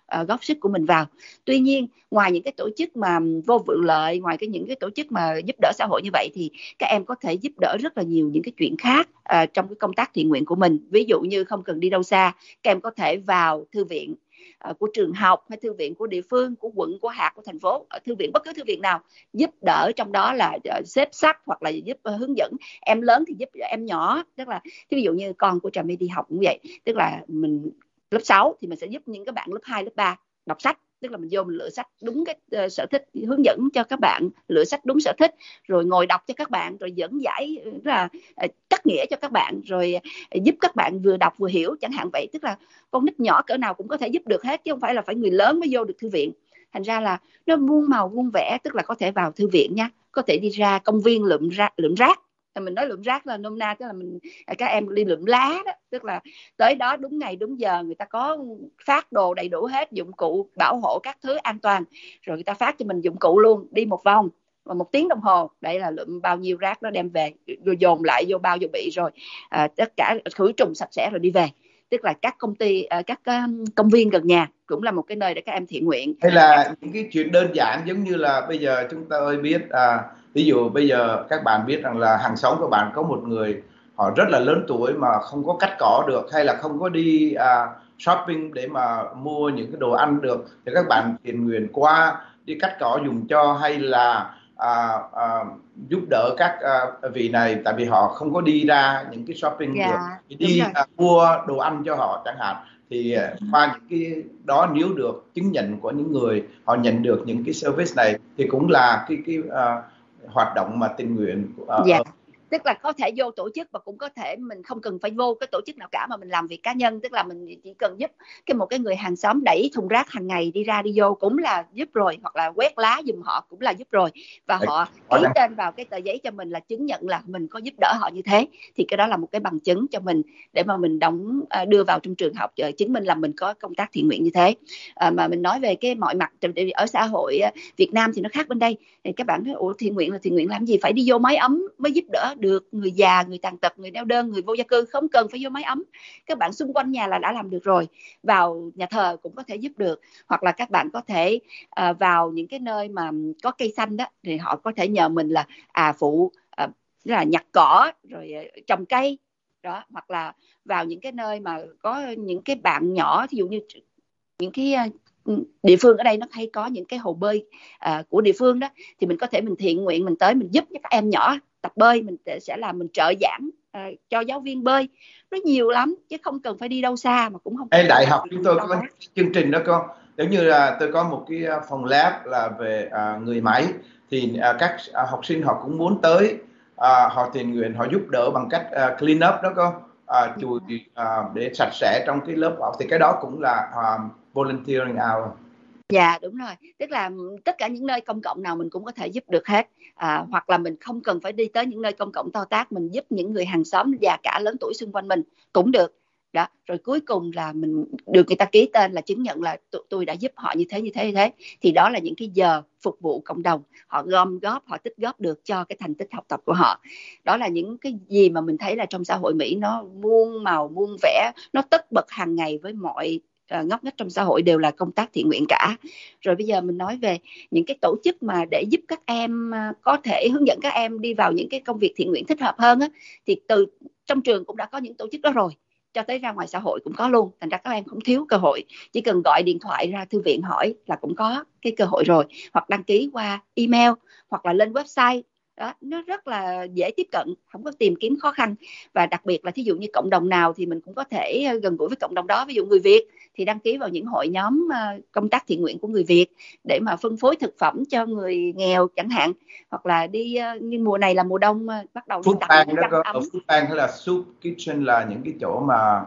uh, góp sức của mình vào. Tuy nhiên ngoài những cái tổ chức mà vô vụ lợi, ngoài cái những cái tổ chức mà giúp đỡ xã hội như vậy, thì các em có thể giúp đỡ rất là nhiều những cái chuyện khác uh, trong cái công tác thiện nguyện của mình. Ví dụ như không cần đi đâu xa, các em có thể vào thư viện uh, của trường học, hay thư viện của địa phương, của quận, của hạt, của thành phố, ở thư viện, bất cứ thư viện nào, giúp đỡ trong đó là uh, xếp sách hoặc là giúp uh, hướng dẫn. Em lớn thì giúp em nhỏ, tức là ví dụ như con của Trà My đi học cũng vậy, tức là mình lớp sáu thì mình sẽ giúp những các bạn lớp hai, lớp ba đọc sách, tức là mình vô mình lựa sách đúng cái uh, sở thích, hướng dẫn cho các bạn lựa sách đúng sở thích, rồi ngồi đọc cho các bạn, rồi dẫn giải là uh, cắt nghĩa cho các bạn, rồi uh, giúp các bạn vừa đọc vừa hiểu chẳng hạn vậy. Tức là con nít nhỏ cỡ nào cũng có thể giúp được hết, chứ không phải là phải người lớn mới vô được thư viện. Thành ra là nó muôn màu muôn vẻ, tức là có thể vào thư viện nha, có thể đi ra công viên lượm rác, lượm rác. Mình nói lượm rác là nôm na, tức là mình các em đi lượm lá đó, tức là tới đó đúng ngày đúng giờ, người ta có phát đồ đầy đủ hết, dụng cụ bảo hộ các thứ an toàn, rồi người ta phát cho mình dụng cụ luôn, đi một vòng và một tiếng đồng hồ, đây là lượm bao nhiêu rác đó đem về, rồi dồn lại vô bao vô bị, rồi à, tất cả khử trùng sạch sẽ rồi đi về. Tức là các công ty, các công viên gần nhà cũng là một cái nơi để các em thiện nguyện. Hay là những cái chuyện đơn giản giống như là bây giờ chúng tôi biết, à, ví dụ bây giờ các bạn biết rằng là hàng xóm của bạn có một người họ rất là lớn tuổi mà không có cắt cỏ được, hay là không có đi à, shopping để mà mua những cái đồ ăn được, thì các bạn thiện nguyện qua đi cắt cỏ dùng cho, hay là à, à, giúp đỡ các à, vị này, tại vì họ không có đi ra những cái shopping Dạ, được, thì đi à, mua đồ ăn cho họ chẳng hạn. Thì qua những cái đó, nếu được chứng nhận của những người họ nhận được những cái service này, thì cũng là cái cái uh, hoạt động mà tình nguyện. Uh, dạ. Tức là có thể vô tổ chức, và cũng có thể mình không cần phải vô cái tổ chức nào cả mà mình làm việc cá nhân, tức là mình chỉ cần giúp cái một cái người hàng xóm đẩy thùng rác hàng ngày đi ra đi vô cũng là giúp rồi, hoặc là quét lá giùm họ cũng là giúp rồi, và họ ký tên vào cái tờ giấy cho mình là chứng nhận là mình có giúp đỡ họ như thế, thì cái đó là một cái bằng chứng cho mình để mà mình đóng đưa vào trong trường học, chứng minh là mình có công tác thiện nguyện như thế. À, mà mình nói về cái mọi mặt ở xã hội Việt Nam thì nó khác bên đây. Thì các bạn nói ủa thiện nguyện là thiện nguyện làm gì, phải đi vô máy ấm mới giúp đỡ được người già, người tàn tật, người neo đơn, người vô gia cư, không cần phải vô máy ấm, các bạn xung quanh nhà là đã làm được rồi. Vào nhà thờ cũng có thể giúp được, hoặc là các bạn có thể uh, vào những cái nơi mà có cây xanh đó, thì họ có thể nhờ mình là à phụ uh, là nhặt cỏ rồi uh, trồng cây đó, hoặc là vào những cái nơi mà có những cái bạn nhỏ, ví dụ như những cái uh, địa phương ở đây nó hay có những cái hồ bơi uh, của địa phương đó, thì mình có thể mình thiện nguyện mình tới mình giúp cho các em nhỏ tập bơi, mình sẽ làm mình trợ giảng uh, cho giáo viên bơi, nó nhiều lắm chứ không cần phải đi đâu xa, mà cũng không hay đại học chúng tôi có chương trình đó con, giống như là tôi có một cái phòng lab là về uh, người máy, thì uh, các uh, học sinh họ cũng muốn tới, uh, họ thiện nguyện họ giúp đỡ bằng cách uh, clean up đó con, uh, chùi uh, để sạch sẽ trong cái lớp học, thì cái đó cũng là uh, volunteering hour. Dạ đúng rồi, tức là tất cả những nơi công cộng nào mình cũng có thể giúp được hết, à, hoặc là mình không cần phải đi tới những nơi công cộng to tát, mình giúp những người hàng xóm già cả lớn tuổi xung quanh mình cũng được đó. Rồi cuối cùng là mình được người ta ký tên là chứng nhận là tụi tôi đã giúp họ như thế như thế như thế, thì đó là những cái giờ phục vụ cộng đồng, họ gom góp, họ tích góp được cho cái thành tích học tập của họ. Đó là những cái gì mà mình thấy là trong xã hội Mỹ nó muôn màu muôn vẻ, nó tất bật hàng ngày với mọi ngóc ngách trong xã hội đều là công tác thiện nguyện cả. Rồi bây giờ mình nói về những cái tổ chức mà để giúp các em có thể hướng dẫn các em đi vào những cái công việc thiện nguyện thích hợp hơn á, thì từ trong trường cũng đã có những tổ chức đó rồi, cho tới ra ngoài xã hội cũng có luôn. Thành ra các em không thiếu cơ hội, chỉ cần gọi điện thoại ra thư viện hỏi là cũng có cái cơ hội rồi, hoặc đăng ký qua email, hoặc là lên website đó, nó rất là dễ tiếp cận, không có tìm kiếm khó khăn. Và đặc biệt là thí dụ như cộng đồng nào thì mình cũng có thể gần gũi với cộng đồng đó. Ví dụ người Việt thì đăng ký vào những hội nhóm công tác thiện nguyện của người Việt để mà phân phối thực phẩm cho người nghèo chẳng hạn, hoặc là đi như mùa này là mùa đông bắt đầu food bank đó có, ở food bank hay là soup kitchen là những cái chỗ mà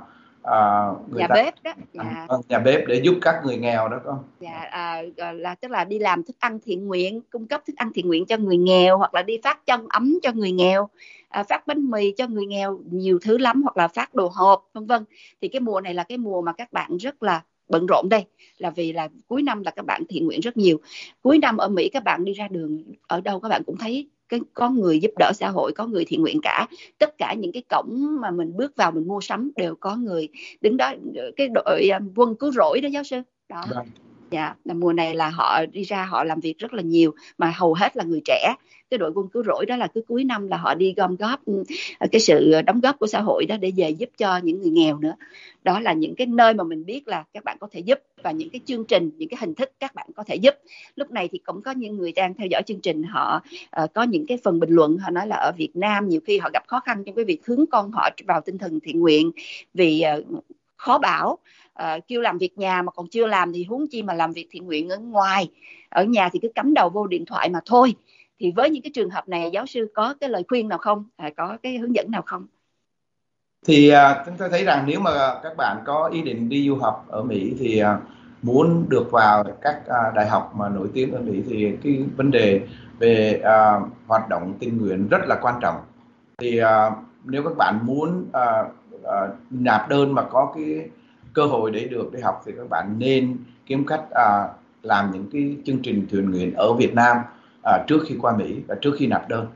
uh, người nhà ta bếp đó, dạ. nhà bếp để giúp các người nghèo đó con. Dạ, à, là tức là đi làm thức ăn thiện nguyện, cung cấp thức ăn thiện nguyện cho người nghèo, hoặc là đi phát chăn ấm cho người nghèo, à, phát bánh mì cho người nghèo, nhiều thứ lắm, hoặc là phát đồ hộp vân vân. Thì cái mùa này là cái mùa mà các bạn rất là bận rộn đây, là vì là cuối năm là các bạn thiện nguyện rất nhiều. Cuối năm ở Mỹ các bạn đi ra đường ở đâu các bạn cũng thấy cái có người giúp đỡ xã hội, có người thiện nguyện cả. Tất cả những cái cổng mà mình bước vào mình mua sắm đều có người đứng đó, cái đội quân cứu rỗi đó giáo sư. đó. Vâng. Dạ, là mùa này là họ đi ra họ làm việc rất là nhiều, mà hầu hết là người trẻ. Cái đội quân cứu rỗi đó là cứ cuối năm là họ đi gom góp cái sự đóng góp của xã hội đó để về giúp cho những người nghèo nữa. Đó là những cái nơi mà mình biết là các bạn có thể giúp, và những cái chương trình, những cái hình thức các bạn có thể giúp. Lúc này thì cũng có những người đang theo dõi chương trình, họ uh, có những cái phần bình luận, họ nói là ở Việt Nam nhiều khi họ gặp khó khăn trong cái việc hướng con họ vào tinh thần thiện nguyện, vì uh, khó bảo. Uh, kêu làm việc nhà mà còn chưa làm thì huống chi mà làm việc thiện nguyện ở ngoài. Ở nhà thì cứ cắm đầu vô điện thoại mà thôi. Thì với những cái trường hợp này, giáo sư có cái lời khuyên nào không? À, có cái hướng dẫn nào không? Thì uh, chúng tôi thấy rằng nếu mà các bạn có ý định đi du học ở Mỹ thì uh, muốn được vào các uh, đại học mà nổi tiếng ở Mỹ thì cái vấn đề về uh, hoạt động tình nguyện rất là quan trọng. Thì uh, nếu các bạn muốn uh, uh, nạp đơn mà có cái cơ hội để được đi học thì các bạn nên kiếm cách uh, làm những cái chương trình thiện nguyện ở Việt Nam uh, trước khi qua Mỹ và trước khi nạp đơn.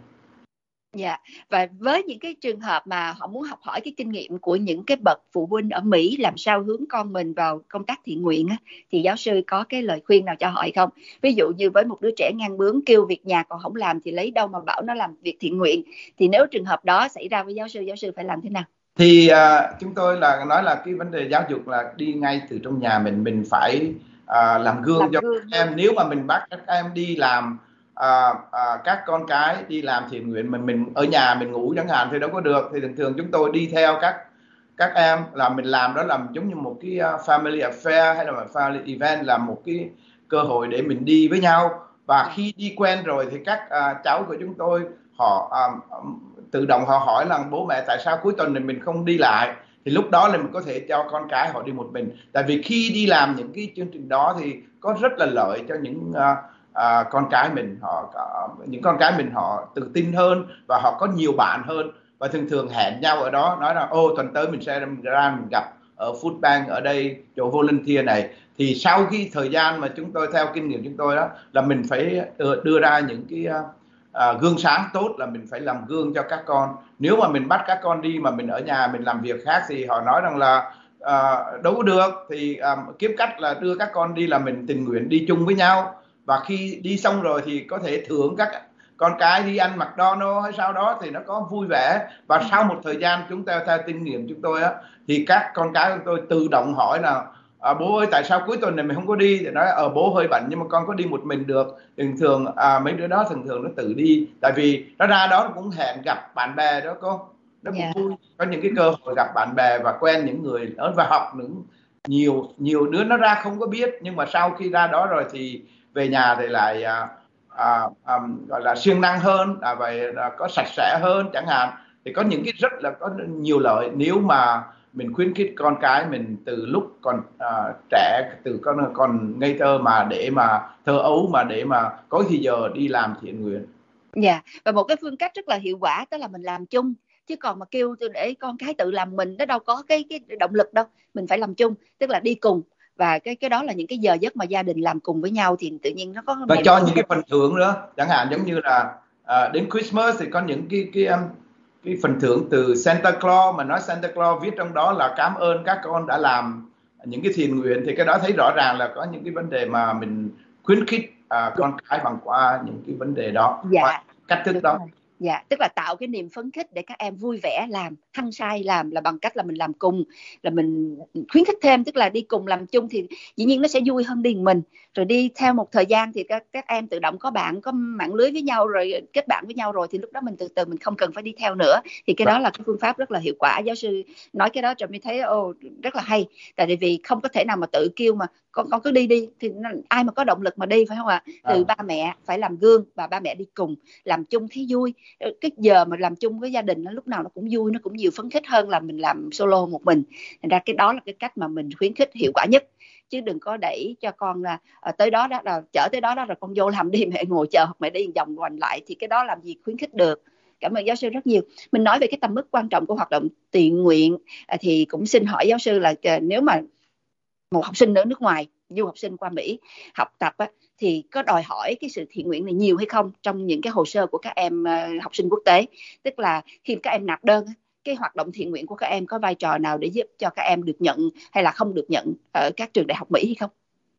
Dạ, và với những cái trường hợp mà họ muốn học hỏi cái kinh nghiệm của những cái bậc phụ huynh ở Mỹ làm sao hướng con mình vào công tác thiện nguyện á, thì giáo sư có cái lời khuyên nào cho họ hay không? Ví dụ như với một đứa trẻ ngang bướng kêu việc nhà còn không làm thì lấy đâu mà bảo nó làm việc thiện nguyện. Thì nếu trường hợp đó xảy ra với giáo sư, giáo sư phải làm thế nào? Thì uh, chúng tôi là nói là cái vấn đề giáo dục là đi ngay từ trong nhà mình, mình phải uh, làm gương Làm cho gương. các em. Nếu mà mình bắt các em đi làm, uh, uh, các con cái đi làm thiện nguyện, mình mình ở nhà mình ngủ chẳng hạn thì đâu có được. Thì thường thường chúng tôi đi theo các các em, là mình làm đó làm giống như một cái uh, family affair hay là một family event, là một cái cơ hội để mình đi với nhau. Và khi đi quen rồi thì các uh, cháu của chúng tôi họ uh, tự động họ hỏi là bố mẹ tại sao cuối tuần này mình không đi lại, thì lúc đó là mình có thể cho con cái họ đi một mình. Tại vì khi đi làm những cái chương trình đó thì có rất là lợi cho những uh, uh, con cái mình, họ uh, những con cái mình họ tự tin hơn và họ có nhiều bạn hơn, và thường thường hẹn nhau ở đó nói là ô tuần tới mình sẽ ra mình gặp ở Food Bank ở đây chỗ volunteer này. Thì sau khi thời gian mà chúng tôi theo kinh nghiệm chúng tôi đó là mình phải đưa ra những cái uh, À, gương sáng tốt, là mình phải làm gương cho các con. Nếu mà mình bắt các con đi mà mình ở nhà mình làm việc khác thì họ nói rằng là à, đâu có được. Thì à, kiếm cách là đưa các con đi là mình tình nguyện đi chung với nhau, và khi đi xong rồi thì có thể thưởng các con cái đi ăn McDonald's hay sau đó thì nó có vui vẻ. Và sau một thời gian chúng ta theo kinh nghiệm chúng tôi á, thì các con cái của tôi tự động hỏi là À, bố ơi tại sao cuối tuần này mình không có đi, thì nói ở bố hơi bận nhưng mà con có đi một mình được. Thường thường à, mấy đứa đó thường thường nó tự đi, tại vì nó ra đó nó cũng hẹn gặp bạn bè đó cô, nó cũng Yeah. vui, có những cái cơ hội gặp bạn bè và quen những người lớn và học những nhiều nhiều đứa nó ra không có biết, nhưng mà sau khi ra đó rồi thì về nhà thì lại à, à, à, gọi là siêng năng hơn, à, vậy là có sạch sẽ hơn chẳng hạn. Thì có những cái rất là có nhiều lợi nếu mà mình khuyến khích con cái mình từ lúc còn uh, trẻ, từ con còn ngây thơ mà để mà thơ ấu mà để mà có thì giờ đi làm thiện nguyện. Dạ, yeah. Và một cái phương cách rất là hiệu quả đó là mình làm chung, chứ còn mà kêu để con cái tự làm mình nó đâu có cái cái động lực đâu. Mình phải làm chung, tức là đi cùng, và cái cái đó là những cái giờ giấc mà gia đình làm cùng với nhau thì tự nhiên nó có và cho những cái phần thưởng nữa, chẳng hạn giống như là uh, đến Christmas thì có những cái cái um, cái phần thưởng từ Santa Claus, mà nói Santa Claus viết trong đó là cảm ơn các con đã làm những cái thiện nguyện. Thì cái đó thấy rõ ràng là có những cái vấn đề mà mình khuyến khích uh, con cái bằng qua những cái vấn đề đó, dạ, qua cách thức đó. Rồi. Dạ, tức là tạo cái niềm phấn khích để các em vui vẻ làm, hăng say làm là bằng cách là mình làm cùng, là mình khuyến khích thêm, tức là đi cùng làm chung thì dĩ nhiên nó sẽ vui hơn đi mình. Rồi đi theo một thời gian thì các các em tự động có bạn, có mạng lưới với nhau rồi, kết bạn với nhau rồi, thì lúc đó mình từ từ mình không cần phải đi theo nữa. Thì cái đó là cái phương pháp rất là hiệu quả. Giáo sư nói cái đó cho mình thấy ô rất là hay. Tại vì không có thể nào mà tự kêu mà con con cứ đi đi thì ai mà có động lực mà đi, phải không ạ? Từ ba mẹ phải làm gương và ba mẹ đi cùng làm chung thấy vui. Cái giờ mà làm chung với gia đình nó lúc nào nó cũng vui, nó cũng nhiều phấn khích hơn là mình làm solo một mình. Thành ra cái đó là cái cách mà mình khuyến khích hiệu quả nhất, chứ đừng có đẩy cho con là à, tới đó đó là chở tới đó đó rồi con vô làm đi, mẹ ngồi chờ hoặc mẹ đi vòng quanh lại, thì cái đó làm gì khuyến khích được. Cảm ơn giáo sư rất nhiều. Mình nói về cái tầm mức quan trọng của hoạt động thiện nguyện à, thì cũng xin hỏi giáo sư là à, nếu mà một học sinh ở nước ngoài, du học sinh qua Mỹ học tập á, thì có đòi hỏi cái sự thiện nguyện này nhiều hay không trong những cái hồ sơ của các em uh, học sinh quốc tế? Tức là khi các em nạp đơn, cái hoạt động thiện nguyện của các em có vai trò nào để giúp cho các em được nhận hay là không được nhận ở các trường đại học Mỹ hay không?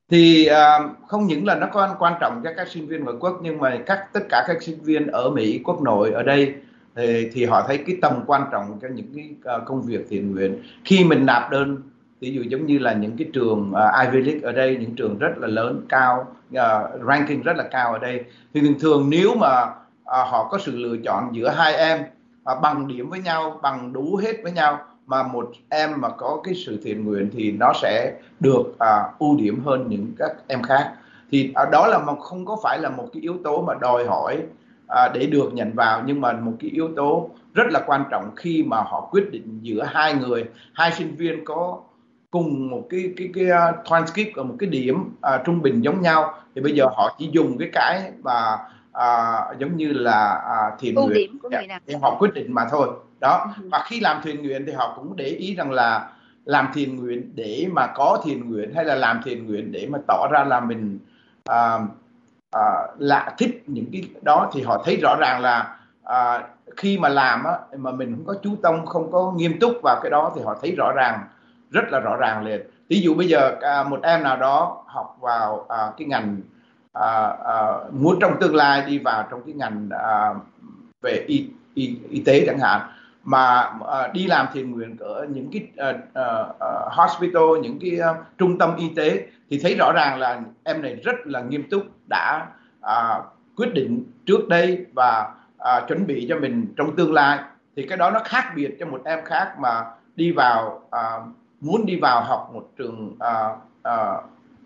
Thì à, không những là nó quan quan trọng cho các sinh viên ngoại quốc, nhưng mà các tất cả các sinh viên ở Mỹ quốc nội ở đây thì, thì họ thấy cái tầm quan trọng cho những cái uh, công việc thiện nguyện khi mình nạp đơn. Ví dụ giống như là những cái trường uh, Ivy League ở đây, những trường rất là lớn cao, uh, ranking rất là cao ở đây, thì thường thường nếu mà uh, họ có sự lựa chọn giữa hai em uh, bằng điểm với nhau, bằng đủ hết với nhau, mà một em mà có cái sự thiện nguyện thì nó sẽ được à, ưu điểm hơn những các em khác. Thì à, đó là một không có phải là một cái yếu tố mà đòi hỏi à, để được nhận vào, nhưng mà một cái yếu tố rất là quan trọng khi mà họ quyết định giữa hai người, hai sinh viên có cùng một cái cái cái uh, transcript ở một cái điểm uh, trung bình giống nhau, thì bây giờ họ chỉ dùng cái cái mà uh, giống như là uh, thiện ưu nguyện điểm của người nào để họ quyết định mà thôi đó. Ừ. Và khi làm thiện nguyện thì họ cũng để ý rằng là làm thiện nguyện để mà có thiện nguyện, hay là làm thiện nguyện để mà tỏ ra là mình à, à, là thích những cái đó, thì họ thấy rõ ràng là à, khi mà làm á, mà mình không có chú tâm, không có nghiêm túc vào cái đó, thì họ thấy rõ ràng, rất là rõ ràng liền. Ví dụ bây giờ à, một em nào đó học vào à, cái ngành à, à, muốn trong tương lai đi vào trong cái ngành à, về y, y, y tế chẳng hạn, mà uh, đi làm thiện nguyện ở những cái uh, uh, uh, hospital, những cái uh, trung tâm y tế, thì thấy rõ ràng là em này rất là nghiêm túc, đã uh, quyết định trước đây và uh, chuẩn bị cho mình trong tương lai. Thì cái đó nó khác biệt cho một em khác mà đi vào uh, muốn đi vào học một trường uh, uh,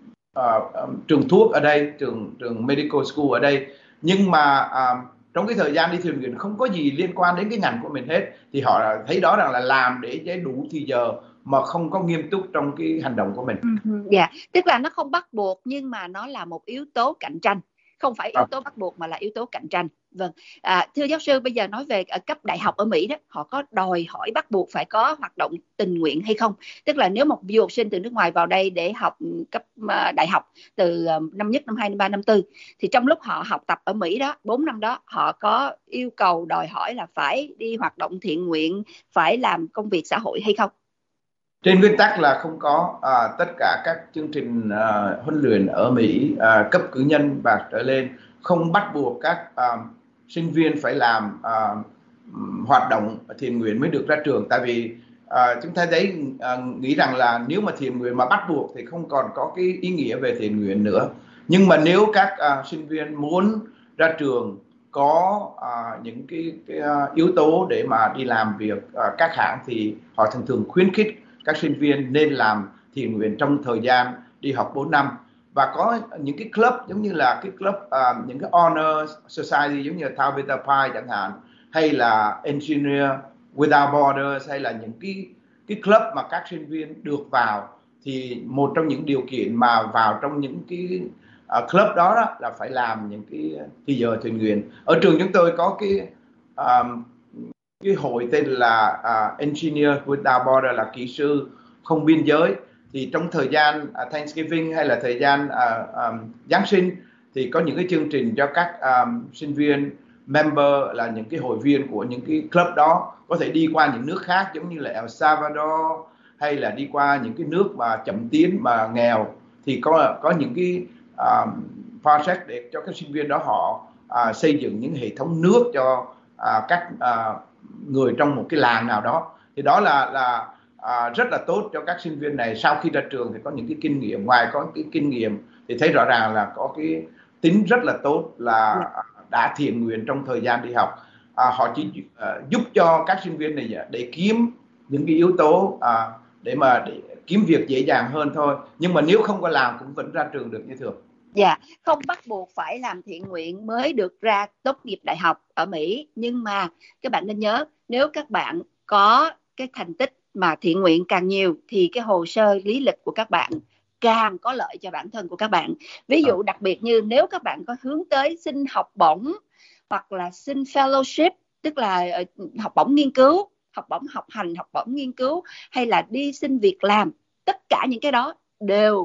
uh, um, trường thuốc ở đây, trường trường medical school ở đây, nhưng mà uh, trong cái thời gian đi thiện nguyện không có gì liên quan đến cái ngành của mình hết, thì họ thấy đó rằng là làm để cho đủ thì giờ mà không có nghiêm túc trong cái hành động của mình. Dạ, yeah. Tức là nó không bắt buộc, nhưng mà nó là một yếu tố cạnh tranh, không phải yếu tố bắt buộc mà là yếu tố cạnh tranh. Vâng, à, thưa giáo sư, bây giờ nói về ở cấp đại học ở Mỹ đó, họ có đòi hỏi bắt buộc phải có hoạt động tình nguyện hay không? Tức là nếu một du học sinh từ nước ngoài vào đây để học cấp đại học từ năm nhất, năm hai, năm ba, năm tư, thì trong lúc họ học tập ở Mỹ đó, bốn năm đó, họ có yêu cầu đòi hỏi là phải đi hoạt động thiện nguyện, phải làm công việc xã hội hay không? Trên nguyên tắc là không có. À, tất cả các chương trình à, huấn luyện ở Mỹ à, cấp cử nhân và trở lên không bắt buộc các à, sinh viên phải làm à, hoạt động thiện nguyện mới được ra trường. Tại vì à, chúng ta thấy à, nghĩ rằng là nếu mà thiện nguyện mà bắt buộc thì không còn có cái ý nghĩa về thiện nguyện nữa. Nhưng mà nếu các à, sinh viên muốn ra trường có à, những cái, cái yếu tố để mà đi làm việc à, các hãng, thì họ thường thường khuyến khích các sinh viên nên làm thiện nguyện trong thời gian đi học bốn năm. Và có những cái club giống như là cái club uh, những cái honor society giống như là Tau Beta Pi chẳng hạn, hay là Engineer Without Borders, hay là những cái cái club mà các sinh viên được vào, thì một trong những điều kiện mà vào trong những cái uh, club đó, đó là phải làm những cái thì giờ thiện nguyện. Ở trường chúng tôi có cái um, cái hội tên là uh, Engineer Without Borders, là kỹ sư không biên giới. Thì trong thời gian uh, Thanksgiving hay là thời gian uh, um, Giáng sinh, thì có những cái chương trình cho các um, sinh viên member, là những cái hội viên của những cái club đó, có thể đi qua những nước khác giống như là El Salvador, hay là đi qua những cái nước mà chậm tiến mà nghèo, thì có có những cái um, project để cho các sinh viên đó họ uh, xây dựng những hệ thống nước cho uh, các uh, người trong một cái làng nào đó. Thì đó là là à, rất là tốt cho các sinh viên này, sau khi ra trường thì có những cái kinh nghiệm. Ngoài có cái kinh nghiệm thì thấy rõ ràng là có cái tính rất là tốt, là đã thiện nguyện trong thời gian đi học. À, họ chỉ uh, giúp cho các sinh viên này để kiếm những cái yếu tố uh, để mà để kiếm việc dễ dàng hơn thôi. Nhưng mà nếu không có làm cũng vẫn ra trường được như thường. Dạ, không bắt buộc phải làm thiện nguyện mới được ra tốt nghiệp đại học ở Mỹ. Nhưng mà các bạn nên nhớ, nếu các bạn có cái thành tích mà thiện nguyện càng nhiều, thì cái hồ sơ lý lịch của các bạn càng có lợi cho bản thân của các bạn. Ví dụ đặc biệt như nếu các bạn có hướng tới xin học bổng, hoặc là xin fellowship, tức là học bổng nghiên cứu, học bổng học hành, học bổng nghiên cứu, hay là đi xin việc làm, tất cả những cái đó đều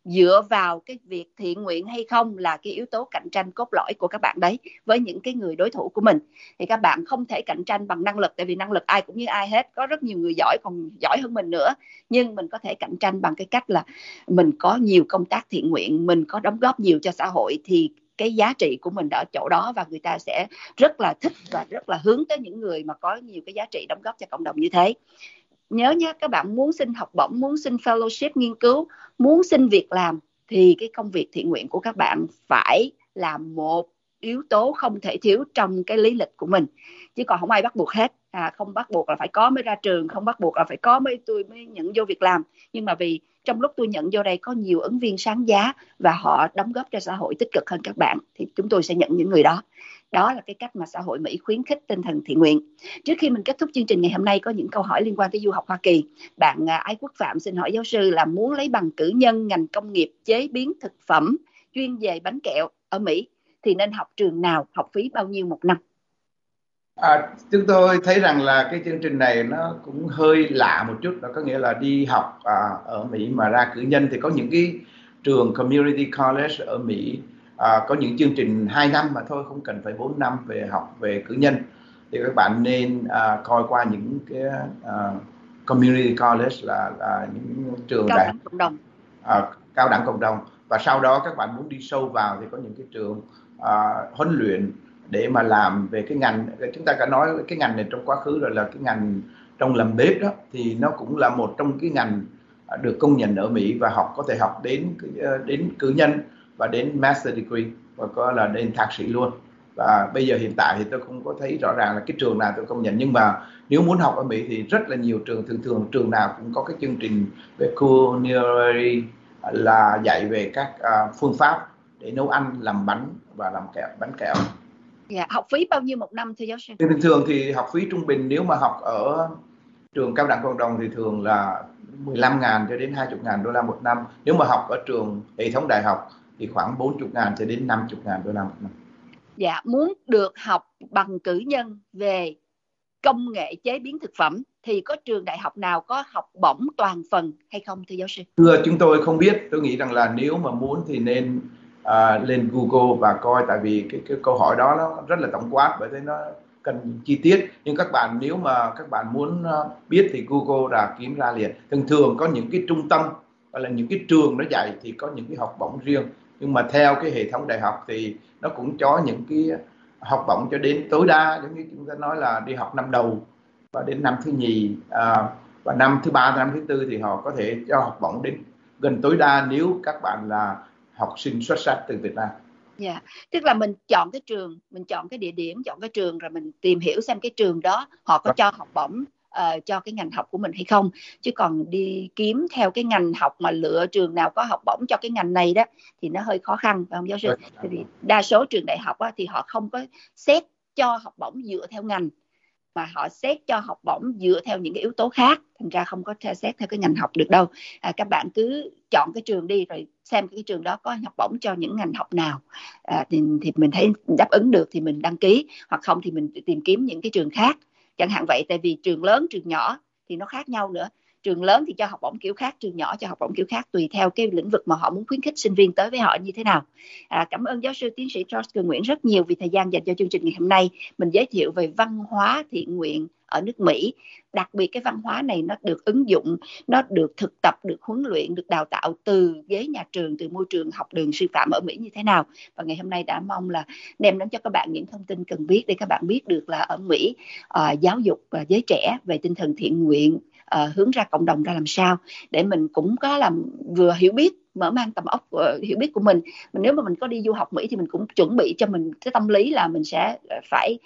dựa vào cái việc thiện nguyện hay không là cái yếu tố cạnh tranh cốt lõi của các bạn đấy với những cái người đối thủ của mình. Thì các bạn không thể cạnh tranh bằng năng lực, tại vì năng lực ai cũng như ai hết, có rất nhiều người giỏi còn giỏi hơn mình nữa, nhưng mình có thể cạnh tranh bằng cái cách là mình có nhiều công tác thiện nguyện, mình có đóng góp nhiều cho xã hội, thì cái giá trị của mình ở chỗ đó, và người ta sẽ rất là thích và rất là hướng tới những người mà có nhiều cái giá trị đóng góp cho cộng đồng như thế. Nhớ nhé, các bạn muốn xin học bổng, muốn xin fellowship nghiên cứu, muốn xin việc làm, thì cái công việc thiện nguyện của các bạn phải là một yếu tố không thể thiếu trong cái lý lịch của mình, chứ còn không ai bắt buộc hết. À, không bắt buộc là phải có mới ra trường, không bắt buộc là phải có mới tôi mới nhận vô việc làm. Nhưng mà vì trong lúc tôi nhận vô đây có nhiều ứng viên sáng giá và họ đóng góp cho xã hội tích cực hơn các bạn, thì chúng tôi sẽ nhận những người đó. Đó là cái cách mà xã hội Mỹ khuyến khích tinh thần thiện nguyện. Trước khi mình kết thúc chương trình ngày hôm nay, có những câu hỏi liên quan tới du học Hoa Kỳ. Bạn Ái Quốc Phạm xin hỏi giáo sư là muốn lấy bằng cử nhân ngành công nghiệp chế biến thực phẩm chuyên về bánh kẹo ở Mỹ thì nên học trường nào, học phí bao nhiêu một năm? À, chúng tôi thấy rằng là cái chương trình này nó cũng hơi lạ một chút, đó có nghĩa là đi học à, ở Mỹ mà ra cử nhân. Thì có những cái trường community college ở Mỹ à, có những chương trình hai năm mà thôi, không cần phải bốn năm về học về cử nhân. Thì các bạn nên à, coi qua những cái à, community college là, là những trường Cao đại đẳng cộng đồng. à, cao đẳng cộng đồng. Và sau đó các bạn muốn đi sâu vào thì có những cái trường à, huấn luyện để mà làm về cái ngành. Chúng ta đã nói cái ngành này trong quá khứ rồi, là cái ngành trong làm bếp đó, thì nó cũng là một trong cái ngành được công nhận ở Mỹ, và học có thể học đến đến cử nhân và đến master degree, và có là đến thạc sĩ luôn. Và bây giờ hiện tại thì tôi không có thấy rõ ràng là cái trường nào tôi công nhận, nhưng mà nếu muốn học ở Mỹ thì rất là nhiều trường, thường thường trường nào cũng có cái chương trình về culinary, là dạy về các uh, phương pháp để nấu ăn, làm bánh và làm kẹo, bánh kẹo. Yeah. Học phí bao nhiêu một năm thưa giáo sư? Thường thường thì học phí trung bình nếu mà học ở trường cao đẳng cộng đồng thì thường là mười lăm ngàn cho đến hai mươi ngàn đô la một năm. Nếu mà học ở trường hệ thống đại học thì khoảng bốn mươi ngàn cho đến năm mươi ngàn đô la một năm. Dạ, muốn được học bằng cử nhân về công nghệ chế biến thực phẩm thì có trường đại học nào có học bổng toàn phần hay không thưa giáo sư? Thưa, chúng tôi không biết. Tôi nghĩ rằng là nếu mà muốn thì nên à, lên Google và coi, tại vì cái, cái câu hỏi đó nó rất là tổng quát, bởi thế nó cần chi tiết. Nhưng các bạn nếu mà các bạn muốn biết thì Google là kiếm ra liền. Thường thường có những cái trung tâm hoặc là những cái trường nó dạy thì có những cái học bổng riêng, nhưng mà theo cái hệ thống đại học thì nó cũng có những cái học bổng cho đến tối đa, giống như chúng ta nói là đi học năm đầu và đến năm thứ nhì à, và năm thứ ba, năm thứ tư thì họ có thể cho học bổng đến gần tối đa nếu các bạn là học sinh xuất sắc từ Việt Nam. Dạ, yeah. Tức là mình chọn cái trường, mình chọn cái địa điểm, chọn cái trường, rồi mình tìm hiểu xem cái trường đó họ có cho học bổng uh, cho cái ngành học của mình hay không. Chứ còn đi kiếm theo cái ngành học mà lựa trường nào có học bổng cho cái ngành này đó thì nó hơi khó khăn, phải không giáo sư? Tại vì đa số trường đại học á, thì họ không có xét cho học bổng dựa theo ngành, mà họ xét cho học bổng dựa theo những cái yếu tố khác, thành ra không có xét theo cái ngành học được đâu. À, các bạn cứ chọn cái trường đi, rồi xem cái trường đó có học bổng cho những ngành học nào, à, thì, thì mình thấy đáp ứng được thì mình đăng ký, hoặc không thì mình tìm kiếm những cái trường khác chẳng hạn vậy. Tại vì trường lớn, trường nhỏ thì nó khác nhau nữa. Trường lớn thì cho học bổng kiểu khác, trường nhỏ cho học bổng kiểu khác, tùy theo cái lĩnh vực mà họ muốn khuyến khích sinh viên tới với họ như thế nào. À, cảm ơn giáo sư tiến sĩ George Cường Nguyễn rất nhiều vì thời gian dành cho chương trình ngày hôm nay. Mình giới thiệu về văn hóa thiện nguyện ở nước Mỹ. Đặc biệt cái văn hóa này nó được ứng dụng, nó được thực tập, được huấn luyện, được đào tạo từ ghế nhà trường, từ môi trường học đường sư phạm ở Mỹ như thế nào. Và ngày hôm nay đã mong là đem đến cho các bạn những thông tin cần biết để các bạn biết được là ở Mỹ uh, giáo dục uh, giới trẻ về tinh thần thiện nguyện, uh, hướng ra cộng đồng ra làm sao, để mình cũng có làm vừa hiểu biết, mở mang tầm óc uh, hiểu biết của mình. Mình nếu mà mình có đi du học Mỹ thì mình cũng chuẩn bị cho mình cái tâm lý là mình sẽ phải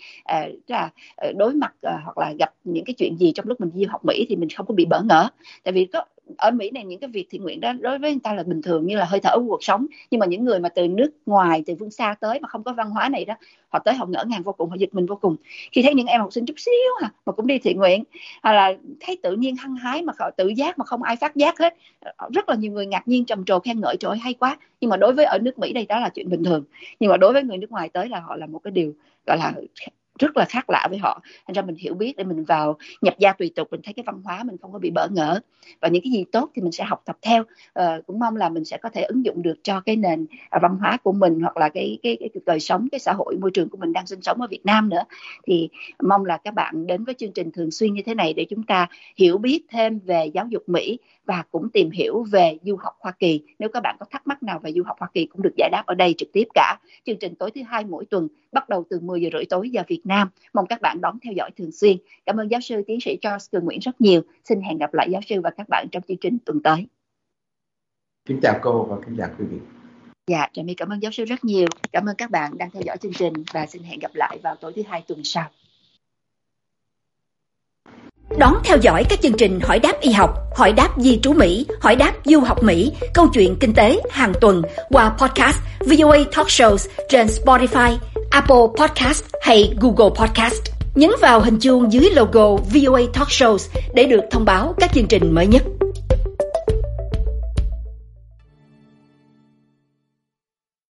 uh, đối mặt uh, hoặc là gặp những cái chuyện gì trong lúc mình du học Mỹ thì mình không có bị bỡ ngỡ. Tại vì có ở Mỹ này những cái việc thiện nguyện đó đối với người ta là bình thường, như là hơi thở của cuộc sống. Nhưng mà những người mà từ nước ngoài, từ phương xa tới mà không có văn hóa này đó, họ tới họ ngỡ ngàng vô cùng, họ giật mình vô cùng khi thấy những em học sinh chút xíu à, mà cũng đi thiện nguyện, hoặc là thấy tự nhiên hăng hái mà họ tự giác mà không ai phát giác hết. Rất là nhiều người ngạc nhiên trầm trồ khen ngợi, trời ơi hay quá. Nhưng mà đối với ở nước Mỹ đây đó là chuyện bình thường, nhưng mà đối với người nước ngoài tới là họ là một cái điều gọi là rất là khác lạ với họ, thành ra mình hiểu biết để mình vào nhập gia tùy tục, mình thấy cái văn hóa mình không có bị bỡ ngỡ, và những cái gì tốt thì mình sẽ học tập theo. Ờ, cũng mong là mình sẽ có thể ứng dụng được cho cái nền à, văn hóa của mình, hoặc là cái, cái cái đời sống, cái xã hội, môi trường của mình đang sinh sống ở Việt Nam nữa. Thì mong là các bạn đến với chương trình thường xuyên như thế này để chúng ta hiểu biết thêm về giáo dục Mỹ và cũng tìm hiểu về du học Hoa Kỳ. Nếu các bạn có thắc mắc nào về du học Hoa Kỳ cũng được giải đáp ở đây trực tiếp cả. Chương trình tối thứ hai mỗi tuần bắt đầu từ mười giờ rưỡi tối giờ Việt Nam. Mong các bạn đón theo dõi thường xuyên. Cảm ơn giáo sư tiến sĩ Charles Cường Nguyễn rất nhiều. Xin hẹn gặp lại giáo sư và các bạn trong chương trình tuần tới. Kính chào cô và kính chào quý vị. Dạ, Trà My cảm ơn giáo sư rất nhiều. Cảm ơn các bạn đang theo dõi chương trình và xin hẹn gặp lại vào tối thứ hai tuần sau. Đón theo dõi các chương trình Hỏi đáp y học, Hỏi đáp di trú Mỹ, Hỏi đáp du học Mỹ, Câu chuyện kinh tế hàng tuần qua podcast vê o a Talk Shows trên Spotify, Apple Podcast hay Google Podcast. Nhấn vào hình chuông dưới logo vê o a Talk Shows để được thông báo các chương trình mới nhất.